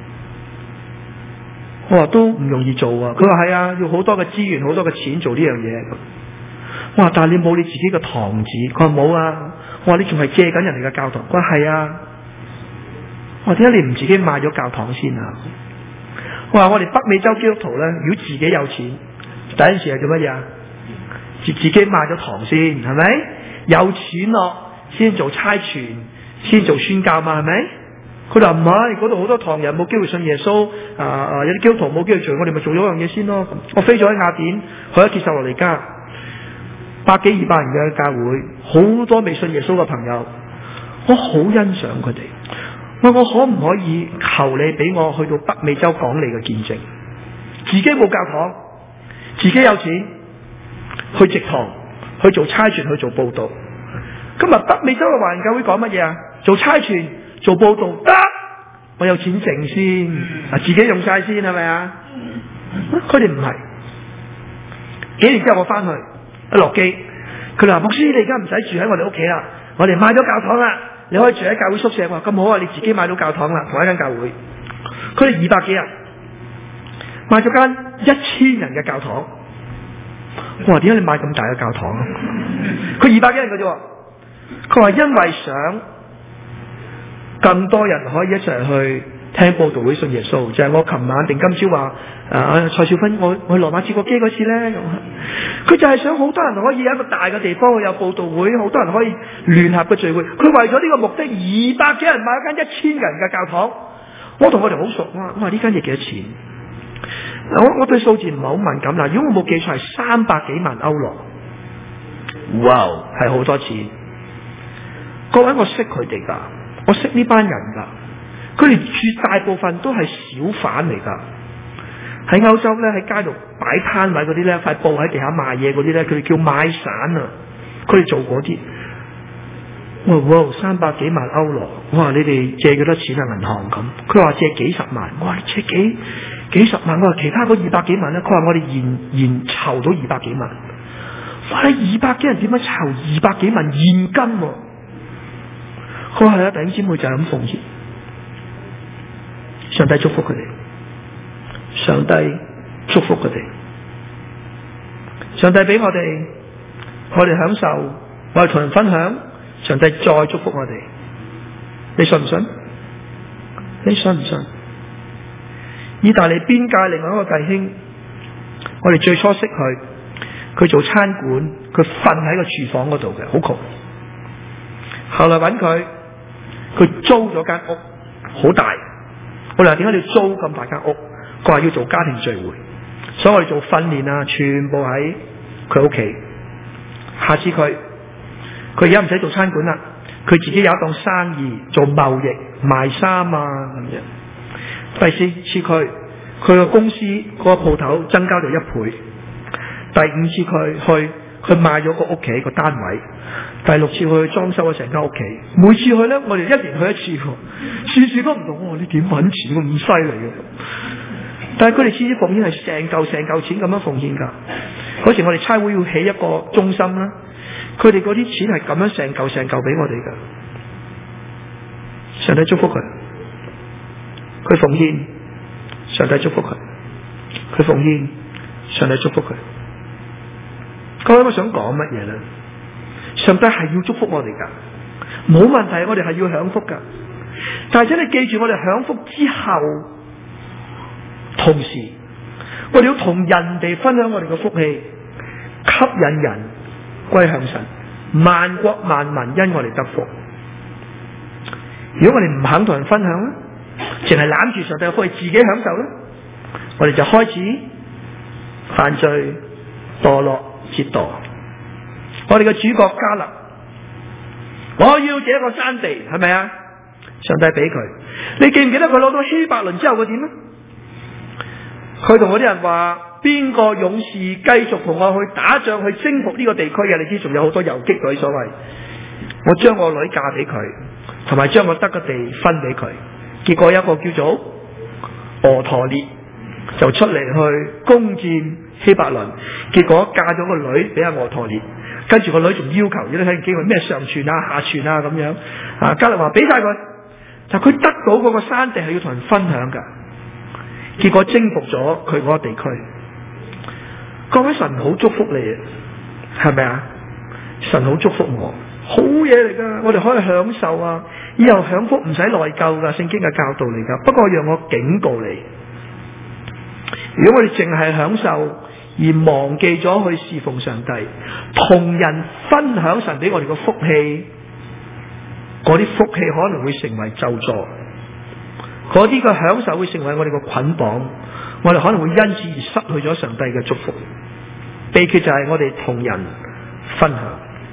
我話都唔容易做啊！佢話係啊，要好多嘅資源，好多嘅錢做呢樣嘢。我話但係你冇你自己嘅堂址，佢話冇啊。我話你仲係借緊人哋嘅教堂，佢話係啊。我話點解你唔自己買咗教堂先啊？我話我哋北美洲基督徒咧，如果自己有錢，第一件事係做乜嘢啊？自自己買咗堂先，係咪？有錢咯，先做差傳，先做宣教嘛，係咪？佢話唔係，嗰度好多唐人冇機會信耶穌，啊啊有啲基督徒冇機會做，我哋咪做咗樣嘢先咯。我飛咗喺雅典，去咗帖撒羅尼迦，百幾二百人嘅教會，好多未信耶穌嘅朋友，我好欣賞佢哋。我我可唔可以求你俾我去到北美洲講你嘅見證？自己冇教堂，自己有錢，去植堂，去做差傳，去做報道。今日北美洲嘅華人教會講乜嘢啊？做差傳，做報道得，我有錢剩先，啊自己用晒先係咪啊？佢哋唔係。幾年之後我翻去一落機，佢哋話牧師，你而家唔使住喺我哋屋企啦，我哋買咗教堂啦，你可以住喺教會宿舍。我話咁好啊，你自己買到教堂啦，同一間教會。佢哋二百幾人買咗間一千人嘅教堂。我話點解你買咁大嘅教堂啊？佢二百幾人嘅啫。佢話因為想更多人可以一齊去聽報道會信耶穌，就係、是、我琴晚定今朝話啊蔡少芬，我我去羅馬接過機嗰次咧，佢就係想好多人可以有一個大嘅地方，有報道會，好多人可以聯合嘅聚會。佢為咗呢個目的，二百幾人買一間一千人嘅教堂。我同佢哋好熟，我話我話呢間嘢幾多錢？我我對數字唔係好敏感啦。如果我冇記錯係三百幾萬歐羅，哇，係好多錢。各位，我識佢哋噶，我識呢班人噶，佢哋絕大部分都係小販嚟噶。喺歐洲咧，喺街度擺攤位嗰啲咧，塊布喺地下賣嘢嗰啲咧，佢哋叫買散啊。佢哋做嗰啲，哇哇，三百幾萬歐羅，我話你哋借幾多錢啊？銀行咁，佢話借幾十萬，我話你借幾幾十萬，我話其他嗰二百幾萬咧，佢話我哋現現籌到二百幾萬，哇！你二百幾人點樣籌二百幾萬現金喎？佢話係啊，弟兄姊妹就係咁奉獻，上帝祝福佢哋，上帝祝福佢哋，上帝俾我哋，我哋享受，我哋同人分享，上帝再祝福我哋，你信唔信？你信唔信？ 意大利邊界另外一個弟兄，我哋最初識佢，佢做餐館，佢瞓喺個廚房嗰度嘅，好窮。後來揾佢，佢租咗間屋，好大。我哋話點解你要租咁大間屋？佢話要做家庭聚會，所以我哋做訓練啊，全部喺佢屋企。下次佢，佢而家唔使做餐館啦，佢自己有一檔生意做貿易賣衫啊咁樣。第四次佢，佢個公司嗰個鋪頭增加咗一倍。第五次佢去，佢買咗個屋企個單位。第六次去裝修咗成間屋企。每次去咧，我哋一年去一次，次次都唔同。哦，你點搵錢咁犀利嘅？但係佢哋次次奉獻係成嚿成嚿錢咁樣奉獻噶。嗰時我哋差會要起一個中心啦，佢哋嗰啲錢係咁樣成嚿成嚿俾我哋噶。上帝祝福佢，佢奉獻，上帝祝福佢，佢奉獻，上帝祝福佢。各位，我想講乜嘢咧？上帝係要祝福我哋噶，冇問題，我哋係要享福噶。但係請你記住，我哋享福之後，同時我哋要同人哋分享我哋嘅福氣，吸引人歸向神，萬國萬民因我哋得福。如果我哋唔肯同人分享咧，淨係攬住上帝嘅福氣自己享受咧，我哋就開始犯罪、墮落、折墮。我哋嘅主角迦勒，我要這個山地，係咪啊？上帝俾佢，你記唔記得佢攞到希伯倫之後佢點咧？佢同嗰啲人話：邊個勇士繼續同我去打仗去征服呢個地區嘅？你知仲有好多游擊隊所謂。我將我女嫁俾佢，同埋將我得嘅地分俾佢。結果有一個叫做俄陀列就出嚟去攻佔希伯倫，結果嫁咗個女俾阿俄陀列。跟住個女仲要求，你睇見機會咩上傳啊、下傳啊咁樣。啊，迦勒話俾晒佢，就佢得到嗰個山地係要同人分享噶。結果征服咗佢嗰個地區。各位，神好祝福你，係咪啊？神好祝福我，好嘢嚟噶，我哋可以享受啊！以後享福唔使內疚噶，聖經嘅教導嚟噶。不過讓我警告你，如果我哋淨係享受，而忘記咗去侍奉上帝，同人分享神俾我哋嘅福氣，嗰啲福氣可能會成為咒詛，嗰啲嘅享受會成為我哋嘅捆綁，我哋可能會因此而失去咗上帝嘅祝福。秘訣就係我哋同人分享。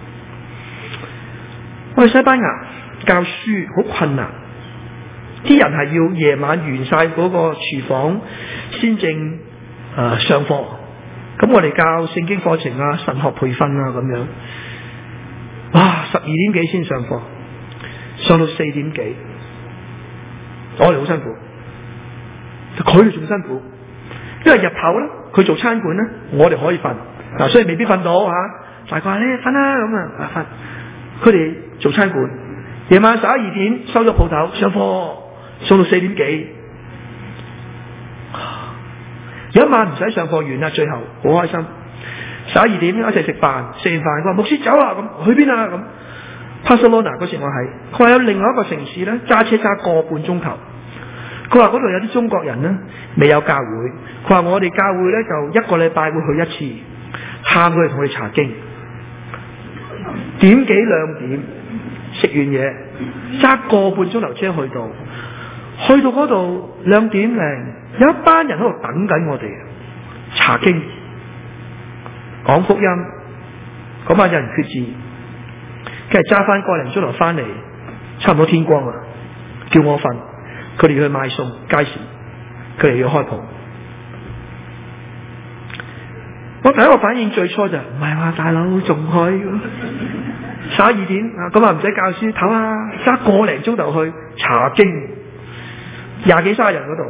我哋西班牙教書好困難，啲人係要夜晚完晒嗰個廚房先正誒、呃、上課。咁我哋教聖經課程啊、神學培訓啊咁樣，哇，十二點幾先上課，上到四點幾，我哋好辛苦，佢哋仲辛苦，因為日頭咧，佢做餐館咧，我哋可以瞓，嗱，所以未必瞓到吓，大概咧瞓啦咁啊瞓，佢哋做餐館，夜晚十一二點收咗鋪頭上課，上到四點幾。有一晚唔使上課完啦，最後好開心，十一二點一齊食飯，食完飯佢話牧師走啦，咁去邊啊咁？巴塞羅那嗰時我係，佢話有另外一個城市咧，揸車揸個半鐘頭。佢話嗰度有啲中國人咧，未有教會。佢話我哋教會咧就一個禮拜會去一次，喊佢哋同佢哋查經，點幾兩點食完嘢，揸個半鐘頭車去到，去到嗰度兩點零。有一班人喺度等緊我哋查經講福音，嗰班有人決志，跟住揸翻個零鐘頭翻嚟，差唔多天光啦，叫我瞓，佢哋要去買餸街市，佢哋要開鋪。我第一個反應最初就唔係話大佬仲去十一二點啊，咁啊唔使教書唞啊，揸個零鐘頭去查經，廿幾卅人嗰度。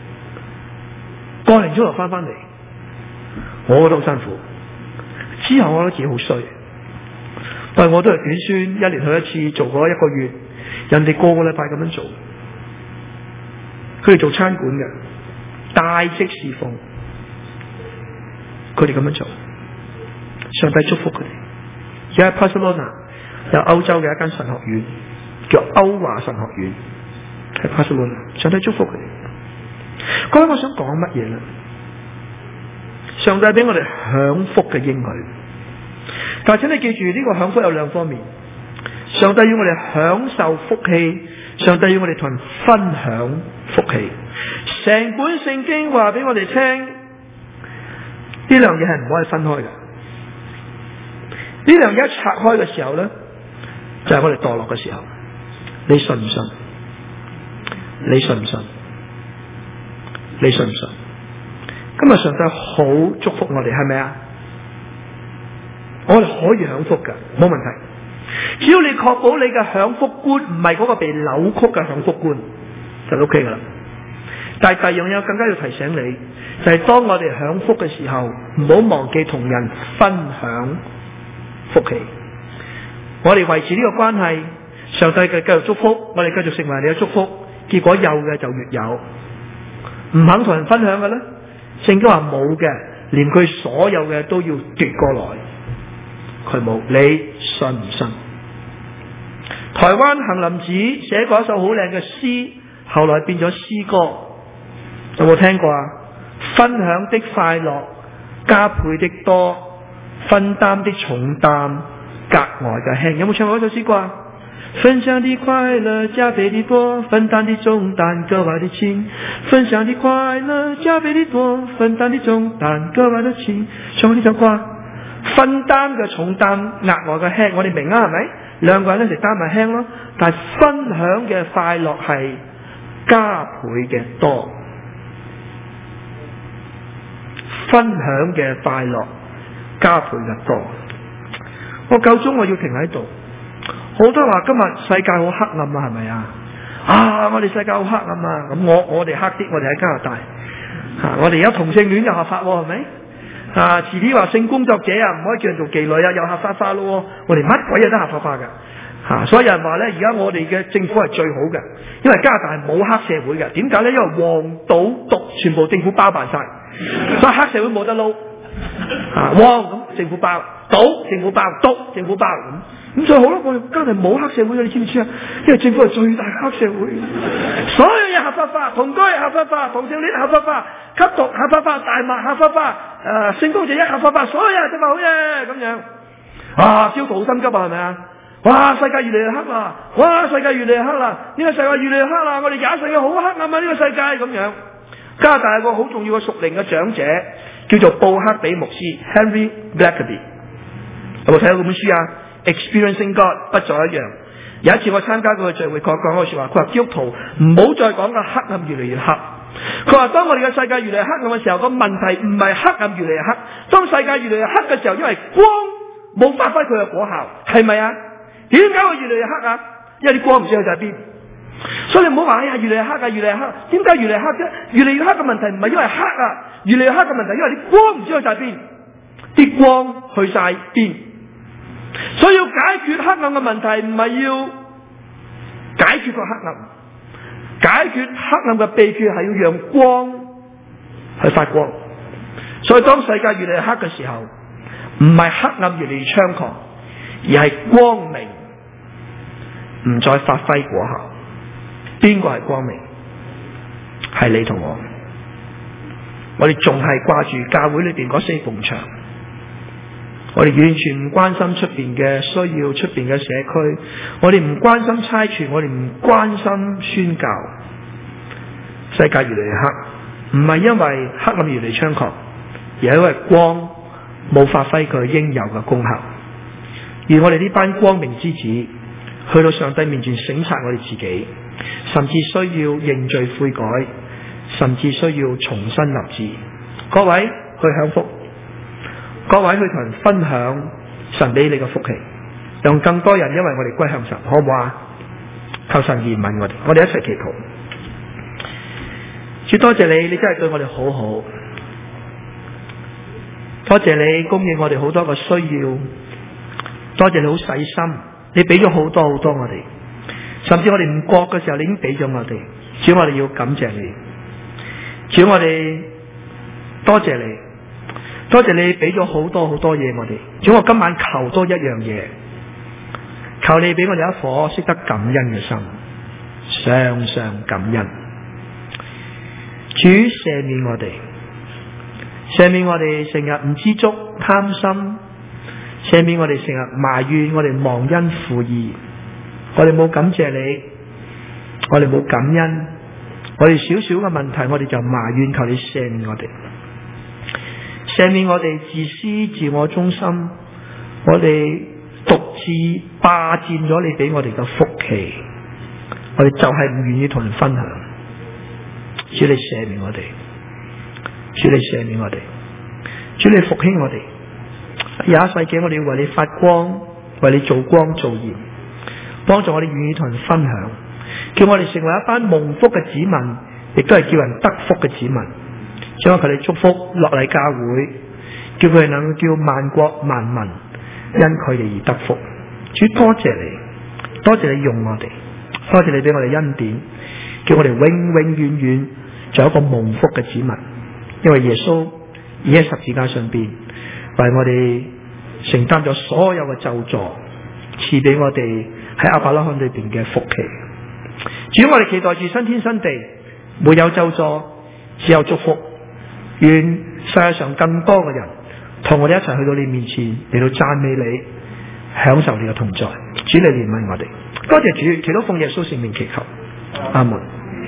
個零鐘頭翻翻嚟，我覺得好辛苦。之後我覺得自己好衰，但係我都係短宣，一年去一次，做過一個月。人哋個個禮拜咁樣做，佢哋做餐館嘅，大職侍奉，佢哋咁樣做，上帝祝福佢哋。而家巴塞羅那有歐洲嘅一間神學院，叫歐華神學院，喺巴塞羅那，上帝祝福佢哋。 各位，我想講乜嘢呢？上帝俾我哋享福嘅應許，但係請你記住，呢個享福有兩方面。上帝要我哋享受福氣，上帝要我哋同人分享福氣。成本聖經話俾我哋聽，呢兩嘢係唔可以分開嘅。呢兩嘢一拆開嘅時候呢，就係我哋墮落嘅時候。你信唔信？你信唔信？你信唔信？今日上帝好祝福我哋，係咪啊？我哋可以享福噶，冇問題。只要你確保你嘅享福觀唔係嗰個被扭曲嘅享福觀，就 OK 噶啦。但係第二樣嘢更加要提醒你，就係、是、當我哋享福嘅時候，唔好忘記同人分享福氣。我哋維持呢個關係，上帝嘅繼續祝福，我哋繼續成為你嘅祝福。結果有嘅就越有，唔肯同人分享嘅呢，聖經話冇嘅，連佢所有嘅都要奪過來。佢冇，你信唔信？台灣杏林子寫過一首好靚嘅詩，後來變咗詩歌，有冇聽過啊？分享的快樂加倍的多，分擔的重擔格外嘅輕。有冇唱過嗰首詩歌啊？分享的快樂加倍的多，分擔的重擔格外的輕。分享的快樂加倍的多，分擔的重擔格外的輕。唱呢首歌，分擔嘅重擔額外嘅輕，我哋明啊，係咪？兩個人一齊擔咪輕咯，但係分享嘅快樂係加倍嘅多。分享嘅快樂加倍嘅多。我夠鐘我要停喺度。好多人話今日世界好黑暗啊，係咪啊？啊，我哋世界好黑暗啊！咁我我哋黑啲，我哋喺加拿大，吓、啊、我哋而家同性戀又合法，係咪？啊，遲啲話性工作者啊，唔可以叫人做妓女啊，又合法化咯。我哋乜鬼嘢都合法化嘅，吓、啊，所以有人話咧，而家我哋嘅政府係最好嘅，因為加拿大係冇黑社會嘅。點解咧？因為黃賭毒全部政府包辦晒，所以黑社會冇得撈。啊，黃咁政府包，賭政府包，毒政府包咁。咁就好啦，我哋加拿大冇黑社會嘅，你知唔知啊？因為政府係最大黑社會，所有嘢合法化，同居合法化，同性戀合法化，吸毒合法化，大麻合法化，誒、呃，性工作者合法化，所有嘢都話好嘢咁樣。啊，焦土好心急啊，係咪啊？哇，世界越嚟越黑啦！哇，世界越嚟越黑啦！呢、這個世界越嚟越黑啦！我哋廿世紀好黑暗啊！呢、這個世界咁樣。加拿大有個好重要嘅屬靈嘅長者，叫做布克比牧師 Henry Blackaby， 有冇睇到嗰本書啊？Experiencing God 不再一樣。有一次我參加過個聚會，佢講嗰句說話，佢話基督徒唔好再講個黑暗越嚟越黑。佢話當我哋嘅世界越嚟越黑暗嘅時候，個問題唔係黑暗越嚟越黑，當世界越嚟越黑嘅時候，因為光冇發揮佢嘅果效，係咪啊？點解會越嚟越黑啊？因為啲光唔知去晒邊。所以你唔好話哎呀越嚟越黑啊，越嚟越黑。點解越嚟越黑啫？越嚟越黑嘅問題唔係因為黑啊，越嚟越黑嘅問題因為啲光唔知去晒邊，啲光去晒邊。所以要解決黑暗嘅問題，唔係要解決個黑暗，解決黑暗嘅秘訣係要讓光去發光。所以當世界越嚟越黑嘅時候，唔係黑暗越嚟越猖狂，而係光明唔再發揮果效。邊個係光明？係你同我。我哋仲係掛住教會裏邊嗰四埲牆。我哋完全唔關心出邊嘅需要，出邊嘅社區，我哋唔關心差傳，我哋唔關心宣教。世界越嚟越黑，唔係因為黑暗越嚟越猖狂，而係因為光冇發揮佢應有嘅功效。而我哋呢班光明之子，去到上帝面前省察我哋自己，甚至需要認罪悔改，甚至需要重新立志。各位去享福。各位去同人分享神俾你嘅福氣，讓更多人因為我哋歸向神，好唔好啊？求神憐憫我哋，我哋一齊祈禱。主多謝你，你真係對我哋好好，多謝你供應我哋好多嘅需要，多謝你好細心，你俾咗好多好多我哋，甚至我哋唔覺嘅時候，你已經俾咗我哋。主，我哋要感謝你，主，我哋多謝你。多謝你俾咗好多好多嘢我哋，主，我今晚求多一樣嘢，求你俾我哋一顆識得感恩嘅心，常常感恩。 主赦免我哋，赦免我哋成日唔知足貪心，赦免我哋成日埋怨我哋忘恩負義，我哋冇感謝你，我哋冇感恩，我哋少少嘅問題我哋就埋怨，求你赦免我哋，赦免我哋自私自我中心，我哋獨自霸佔咗你俾我哋嘅福氣，我哋就係唔願意同人分享。主你赦免我哋，主你赦免我哋，主你復興我哋。廿一世紀我哋要為你發光，為你做光做鹽，幫助我哋願意同人分享，叫我哋成為一班蒙福嘅子民，亦都係叫人得福嘅子民。將我求你祝福樂禮教會，叫佢哋能夠叫萬國萬民因佢哋而得福。主多謝你，多謝你用我哋，多謝你俾我哋恩典，叫我哋永永遠遠做一個蒙福嘅子民。因為耶穌已喺十字架上邊為我哋承擔咗所有嘅咒詛，賜俾我哋喺亞伯拉罕裏邊嘅福氣。主，我哋期待住新天新地，沒有咒詛，只有祝福。願世界上更多嘅人同我哋一齊去到你面前嚟到讚美你，享受你嘅同在。主，你憐憫我哋，多謝主，祈禱奉耶穌聖名祈求，阿門。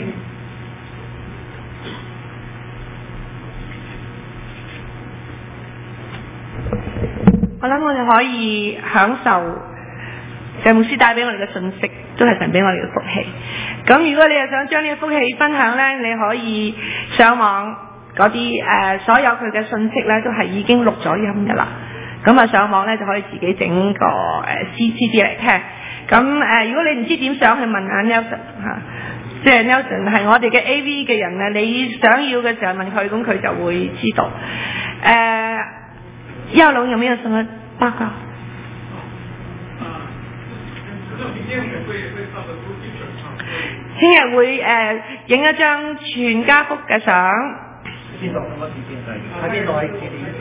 我諗我哋可以享受謝牧師帶俾我哋嘅信息，都係神俾我哋嘅福氣。咁如果你又想將呢個福氣分享呢，你可以上網嗰啲誒，所有佢嘅信息呢，都係已經錄咗音噶啦。咁啊上網呢，就可以自己整個誒 C C D 嚟聽。咁誒、呃，如果你唔知點上去問下 Nelson 吓、啊，即係 Nelson 係我哋嘅 A V 嘅人啊，你想要嘅時候問佢，咁佢就會知道。誒、呃。耀龍有沒有什麼報告？聽日會誒影一張全家福嘅相。 邊度？乜時間？喺邊度？喺幾點？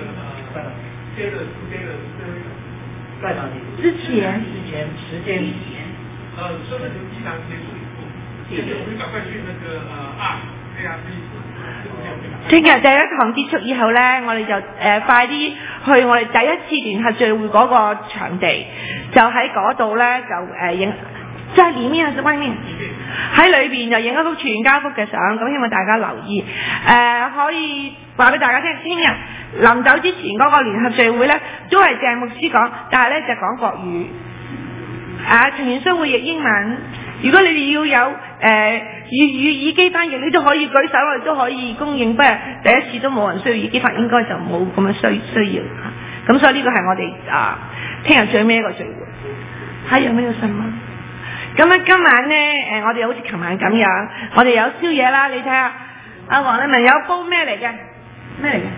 在哪裡？ 之前。 之前時間。 呃，身份證機場結束以後，現在我們趕快去那個呃啊 A R C。 聽日第一堂結束以後呢，我哋就誒、呃、快啲去我哋第一次聯合聚會嗰個場地，就喺嗰度呢，就誒影，即係裏面還是外面？喺裏邊就影一幅全家福嘅相，咁希望大家留意。誒、呃、可以話俾大家聽，聽日臨走之前嗰個聯合聚會呢，都係鄭牧師講，但係呢就講國語。啊，成員商會譯英文。如果你哋要有誒、呃、粵語耳機翻譯，你都可以舉手，我哋都可以供應。不過第一次都冇人需要耳機翻譯，應該就冇咁樣需需要嚇。咁、啊、所以呢個係我哋啊聽日最尾一個聚會。還有沒有什麼？咁咧今晚咧誒、呃，我哋好似琴晚咁樣，我哋有宵夜啦。你睇下，阿黃麗文有煲咩嚟嘅？咩嚟嘅？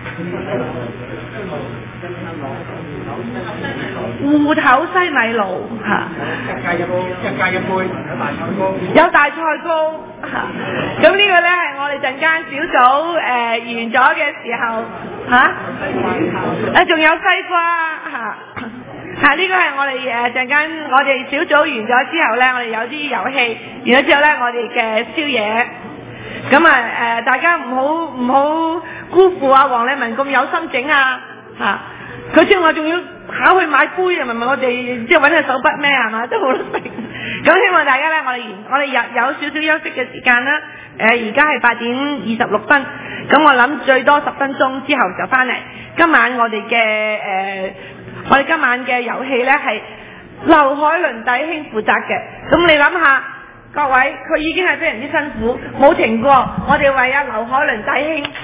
芋頭西米露嚇， 一加一杯，一加一杯，有大菜糕， 有大菜糕嚇。咁呢個咧係我哋陣間小組誒、呃、完咗嘅時候嚇，啊仲有西瓜嚇，係呢個係我哋誒陣間我哋小組完咗之後咧，我哋有啲遊戲完咗之後咧，我哋嘅宵夜。咁啊誒，大家唔好唔好辜負阿黃麗文咁有心整啊嚇！佢知我仲要考去買杯啊，咪咪我哋即係揾隻手筆咩係嘛，都冇得食。咁希望大家咧，我哋我哋有有少少休息嘅時間啦。誒而家係八點二十六分，咁我諗最多十分鐘之後就翻嚟。今晚我哋嘅誒，我哋今晚嘅遊戲咧係劉海倫弟兄負責嘅。咁你諗下，各位佢已經係非常之辛苦，冇停過。我哋為阿劉海倫弟兄。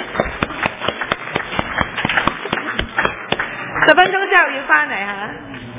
十分鐘之後要翻嚟嚇。